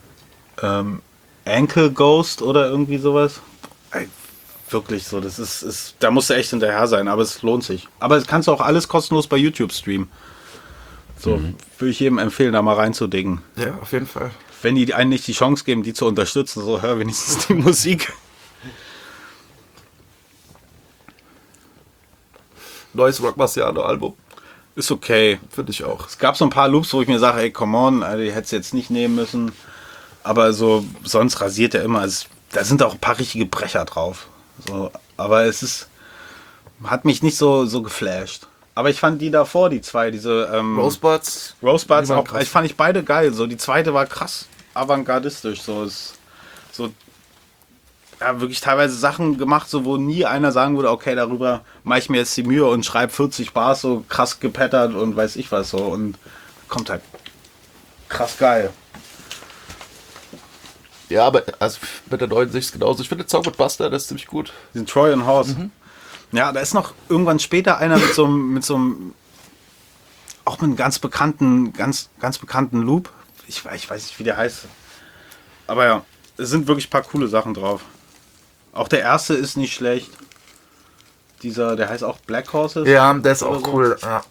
Speaker 3: Ankle Ghost oder irgendwie sowas. Ey, wirklich so, das ist, da musst du echt hinterher sein, aber es lohnt sich. Aber das kannst du auch alles kostenlos bei YouTube streamen. So, würde ich jedem empfehlen, da mal reinzudicken.
Speaker 2: Ja, auf jeden Fall.
Speaker 3: Wenn die einen nicht die Chance geben, die zu unterstützen, so hör wenigstens die Musik.
Speaker 2: Neues Rock Marciano-Album.
Speaker 3: Ist okay.
Speaker 2: Finde ich auch.
Speaker 3: Es gab so ein paar Loops, wo ich mir sage, ey, come on, Alter, die hättest du jetzt nicht nehmen müssen. Aber so, sonst rasiert er immer. Da sind auch ein paar richtige Brecher drauf. So, aber hat mich nicht so geflasht. Aber ich fand die davor, die zwei, diese
Speaker 2: Rosebuds.
Speaker 3: Rosebuds
Speaker 2: die waren
Speaker 3: auch,
Speaker 2: krass.
Speaker 3: ich fand ich beide geil. So, die zweite war krass avantgardistisch. So, ja, wirklich teilweise Sachen gemacht, so, wo nie einer sagen würde, okay, darüber mache ich mir jetzt die Mühe und schreibe 40 Bars so krass gepattert und weiß ich was so. Und kommt halt krass geil.
Speaker 2: Ja, aber also mit der neuen Sicht genauso. Ich finde Song mit Buster, das ist ziemlich gut.
Speaker 3: Diesen Troy und Horse. Ja, da ist noch irgendwann später einer mit so einem auch mit einem ganz bekannten Loop. Ich weiß nicht, wie der heißt. Aber ja, es sind wirklich ein paar coole Sachen drauf. Auch der erste ist nicht schlecht. Der heißt auch Black Horses.
Speaker 2: Ja, der ist auch
Speaker 3: oder so.
Speaker 2: cool. Ja.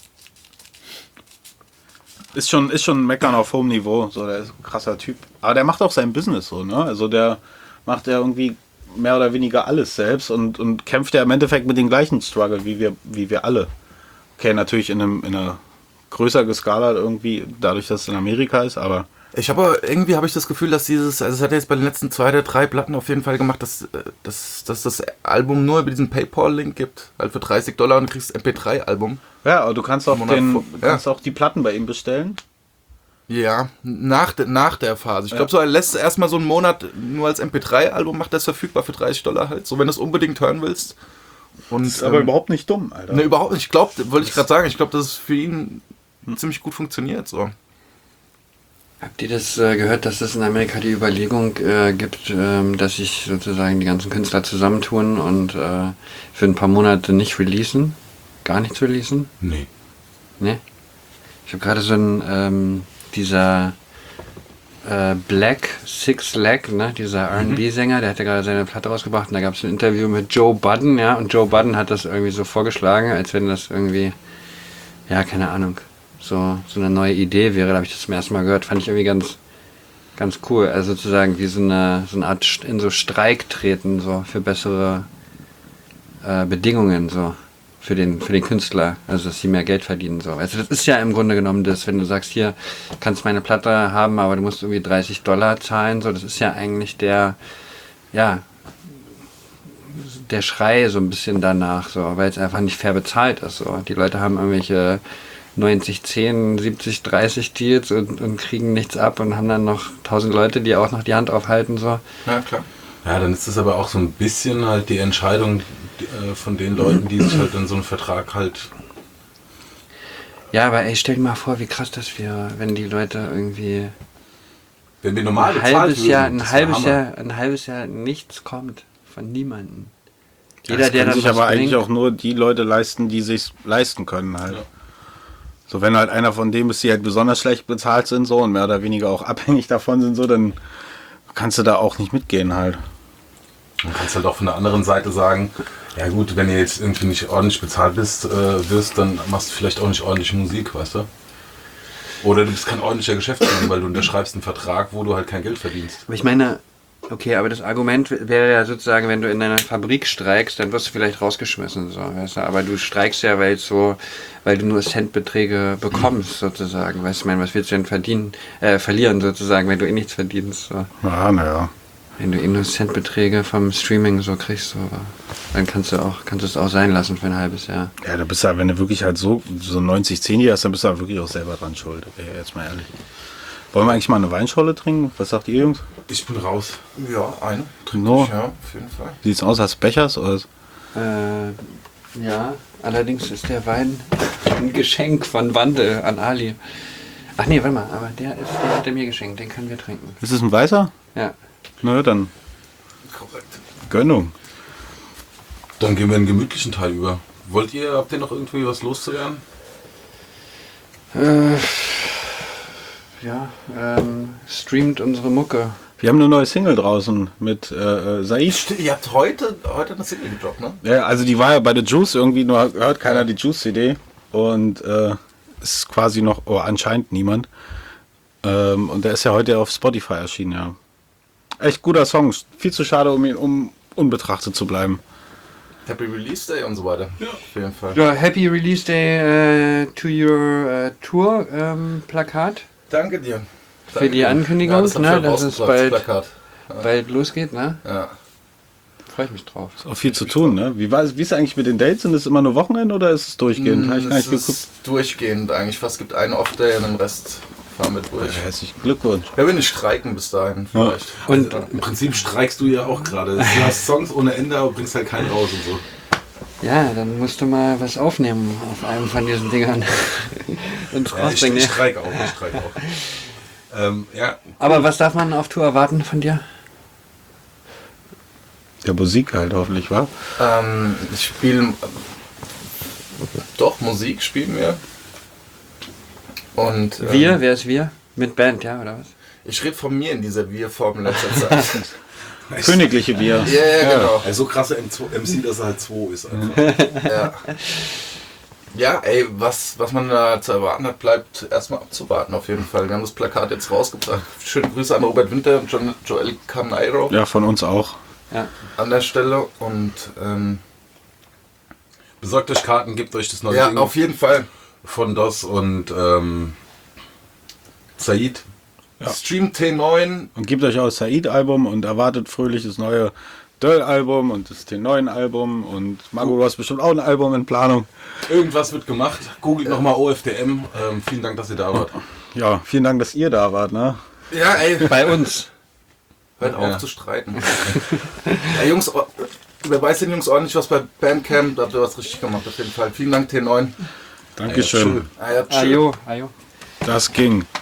Speaker 3: Ist schon Meckern auf hohem Niveau. So, der ist ein krasser Typ. Aber der macht auch sein Business so, ne? Also der macht ja irgendwie mehr oder weniger alles selbst und kämpft ja im Endeffekt mit den gleichen Struggle wie wir alle. Okay, natürlich in einer größer geskalert irgendwie, dadurch, dass es in Amerika ist, aber
Speaker 2: Irgendwie habe ich das Gefühl, dass also es hat er jetzt bei den letzten 2 oder 3 Platten auf jeden Fall gemacht, dass das Album nur über diesen PayPal-Link gibt, halt für $30 und du kriegst das MP3-Album.
Speaker 3: ja, aber du kannst auch
Speaker 2: Ja.
Speaker 3: kannst auch die Platten bei ihm bestellen.
Speaker 2: Ja, nach der Phase. Ich glaube, so er lässt erstmal so einen Monat nur als MP3-Album, macht das verfügbar für $30 halt, so wenn du es unbedingt hören willst. Und,
Speaker 3: Das ist aber überhaupt nicht dumm, Alter.
Speaker 2: Ne, überhaupt nicht. Wollte ich gerade sagen, ich glaube, dass es für ihn ziemlich gut funktioniert, so.
Speaker 4: Habt ihr das gehört, dass es in Amerika die Überlegung gibt, dass sich sozusagen die ganzen Künstler zusammentun und für ein paar Monate nicht releasen? Gar nichts releasen?
Speaker 1: Nee.
Speaker 4: Ne? Ich habe gerade so dieser Black Six Leg, ne, dieser R&B-Sänger, der hat ja gerade seine Platte rausgebracht und da gab es ein Interview mit Joe Budden, ja, und Joe Budden hat das irgendwie so vorgeschlagen, als wenn das irgendwie, ja, keine Ahnung, so eine neue Idee wäre. Da habe ich das zum ersten Mal gehört, fand ich irgendwie ganz cool, also sozusagen wie so eine Art in so Streik treten, so für bessere Bedingungen so für den Künstler, also dass sie mehr Geld verdienen. So. Also das ist ja im Grunde genommen das, wenn du sagst, hier kannst meine Platte haben, aber du musst irgendwie $30 zahlen, so, das ist ja eigentlich der Schrei so ein bisschen danach, so, weil es einfach nicht fair bezahlt ist. So. Die Leute haben irgendwelche 90-10, 70-30 Deals und kriegen nichts ab und haben dann noch 1000 Leute, die auch noch die Hand aufhalten. So.
Speaker 2: Ja, klar.
Speaker 1: Ja, dann ist das aber auch so ein bisschen halt die Entscheidung von den Leuten, die sich halt in so einen Vertrag halt...
Speaker 4: Ja, aber ey, stell dir mal vor, wie krass das wäre, wenn die Leute irgendwie
Speaker 1: Wenn wir normal
Speaker 4: ein halbes Jahr nichts kommt von niemandem. Jeder,
Speaker 3: das
Speaker 4: der
Speaker 3: können
Speaker 4: dann
Speaker 3: sich
Speaker 4: was
Speaker 3: aber eigentlich
Speaker 4: bringt.
Speaker 3: auch nur die Leute leisten, die sich leisten können halt.
Speaker 1: Ja.
Speaker 3: So, wenn halt einer von denen ist, die halt besonders schlecht bezahlt sind so und mehr oder weniger auch abhängig davon sind so, dann kannst du da auch nicht mitgehen halt.
Speaker 1: Man kann es halt auch von der anderen Seite sagen, ja gut, wenn ihr jetzt irgendwie nicht ordentlich bezahlt wirst, dann machst du vielleicht auch nicht ordentliche Musik, weißt du? Oder du bist kein ordentlicher Geschäftsmann, weil du unterschreibst einen Vertrag, wo du halt kein Geld verdienst.
Speaker 4: Aber ich meine, okay, aber das Argument wäre ja sozusagen, wenn du in deiner Fabrik streikst, dann wirst du vielleicht rausgeschmissen, so, weißt du? Aber du streikst ja, weil du nur Centbeträge bekommst, sozusagen, weißt du, ich meine, was willst du denn verlieren, sozusagen, wenn du eh nichts verdienst, so.
Speaker 3: Ja, naja.
Speaker 4: Wenn du eh nur Centbeträge vom Streaming so kriegst, so, dann kannst du es auch sein lassen für ein halbes Jahr.
Speaker 3: Ja, da bist du, wenn du wirklich halt so 90-10 hast, dann bist du wirklich auch selber dran schuld. Okay, jetzt mal ehrlich. Wollen wir eigentlich mal eine Weinscholle trinken? Was sagt ihr, Jungs?
Speaker 1: Ich bin raus.
Speaker 2: Ja, eine.
Speaker 3: No.
Speaker 2: Ja, auf jeden Fall.
Speaker 3: Sieht's aus als Bechers? Oder?
Speaker 4: Ja, allerdings ist der Wein ein Geschenk von Wandel an Ali. Ach nee, warte mal, aber der hat er mir geschenkt, den können wir trinken.
Speaker 3: Ist es ein weißer?
Speaker 4: Ja.
Speaker 3: Nö, dann
Speaker 2: Korrekt.
Speaker 3: Gönnung.
Speaker 1: Dann gehen wir in den gemütlichen Teil über. Habt ihr noch irgendwie was loszuwerden?
Speaker 4: Streamt unsere Mucke.
Speaker 3: Wir haben eine neue Single draußen mit Said.
Speaker 2: Ihr habt heute eine Single gedroppt, ne?
Speaker 3: Ja, also die war ja bei The Juice irgendwie, nur hört keiner die Juice-CD. Und ist quasi noch, anscheinend niemand. Und der ist ja heute auf Spotify erschienen, ja. Echt guter Song. Viel zu schade, um unbetrachtet zu bleiben.
Speaker 2: Happy Release Day und so weiter. Ja. Auf jeden Fall.
Speaker 4: Ja, Happy Release Day to your Tour Plakat.
Speaker 2: Danke dir.
Speaker 4: Für die Ankündigung,
Speaker 2: Ja, das hab ich
Speaker 4: ne,
Speaker 2: ja
Speaker 4: dass es
Speaker 2: rausgebracht, das Plakat.
Speaker 4: bald losgeht, ne?
Speaker 2: Ja.
Speaker 4: Freue ich mich drauf.
Speaker 3: Ist auch viel zu tun, ne? Wie ist es eigentlich mit den Dates? Sind es immer nur Wochenende oder ist es durchgehend? Hab ich gar
Speaker 2: Es
Speaker 3: nicht geguckt.
Speaker 2: ist durchgehend eigentlich. Fast gibt einen Off-Day und den Rest fahren wir durch.
Speaker 3: Herzlichen Glückwunsch.
Speaker 2: Ja, wenn nicht streiken bis dahin vielleicht.
Speaker 4: Und
Speaker 1: Im Prinzip streikst du ja auch gerade. Du hast Songs ohne Ende, aber bringst halt keinen raus und so.
Speaker 4: ja, dann musst du mal was aufnehmen auf einem von diesen Dingern. Und
Speaker 1: Ja, ich
Speaker 4: rausbringen.
Speaker 1: streik auch. Ja,
Speaker 4: Aber was darf man auf Tour erwarten von dir?
Speaker 3: Der Musik halt hoffentlich, wa?
Speaker 2: Ich spiele doch Musik spielen wir. Und
Speaker 4: Wer ist wir? Mit Band, ja, oder was?
Speaker 2: ich rede von mir in dieser Wir-Form in letzter Zeit.
Speaker 3: Königliche Bier.
Speaker 2: Ja, genau.
Speaker 1: so krasse MC, dass er halt 2 ist einfach.
Speaker 2: Ja. Ja, ey, was man da zu erwarten hat, bleibt erstmal abzuwarten auf jeden Fall. Wir haben das Plakat jetzt rausgebracht. Schöne Grüße an Robert Winter und Joel Carneiro
Speaker 3: Ja, von uns auch.
Speaker 4: Ja.
Speaker 2: an der Stelle. Und
Speaker 1: Besorgt euch Karten, gebt euch das neue
Speaker 2: ja,
Speaker 1: Ding
Speaker 2: auf jeden Fall.
Speaker 1: von DOS und Said.
Speaker 2: Stream T9.
Speaker 3: Und gebt euch auch das Said-Album und erwartet fröhlich das neue Döll-Album und das T9-Album. Und Margot, du hast bestimmt auch ein Album in Planung.
Speaker 1: Irgendwas wird gemacht. Googelt nochmal OFDM. Vielen Dank, dass ihr da wart.
Speaker 3: Ja, vielen Dank, dass ihr da wart, ne?
Speaker 2: Ja, ey,
Speaker 4: Bei uns.
Speaker 2: hört auf
Speaker 1: Ja.
Speaker 2: zu streiten. Ja, Jungs, überweist den Jungs ordentlich was bei Bandcamp. Da habt ihr was richtig gemacht auf jeden Fall. Vielen Dank T9.
Speaker 3: Dankeschön.
Speaker 2: Ah, ja, tschüss.
Speaker 4: Ajo, ajo.
Speaker 3: Das ging.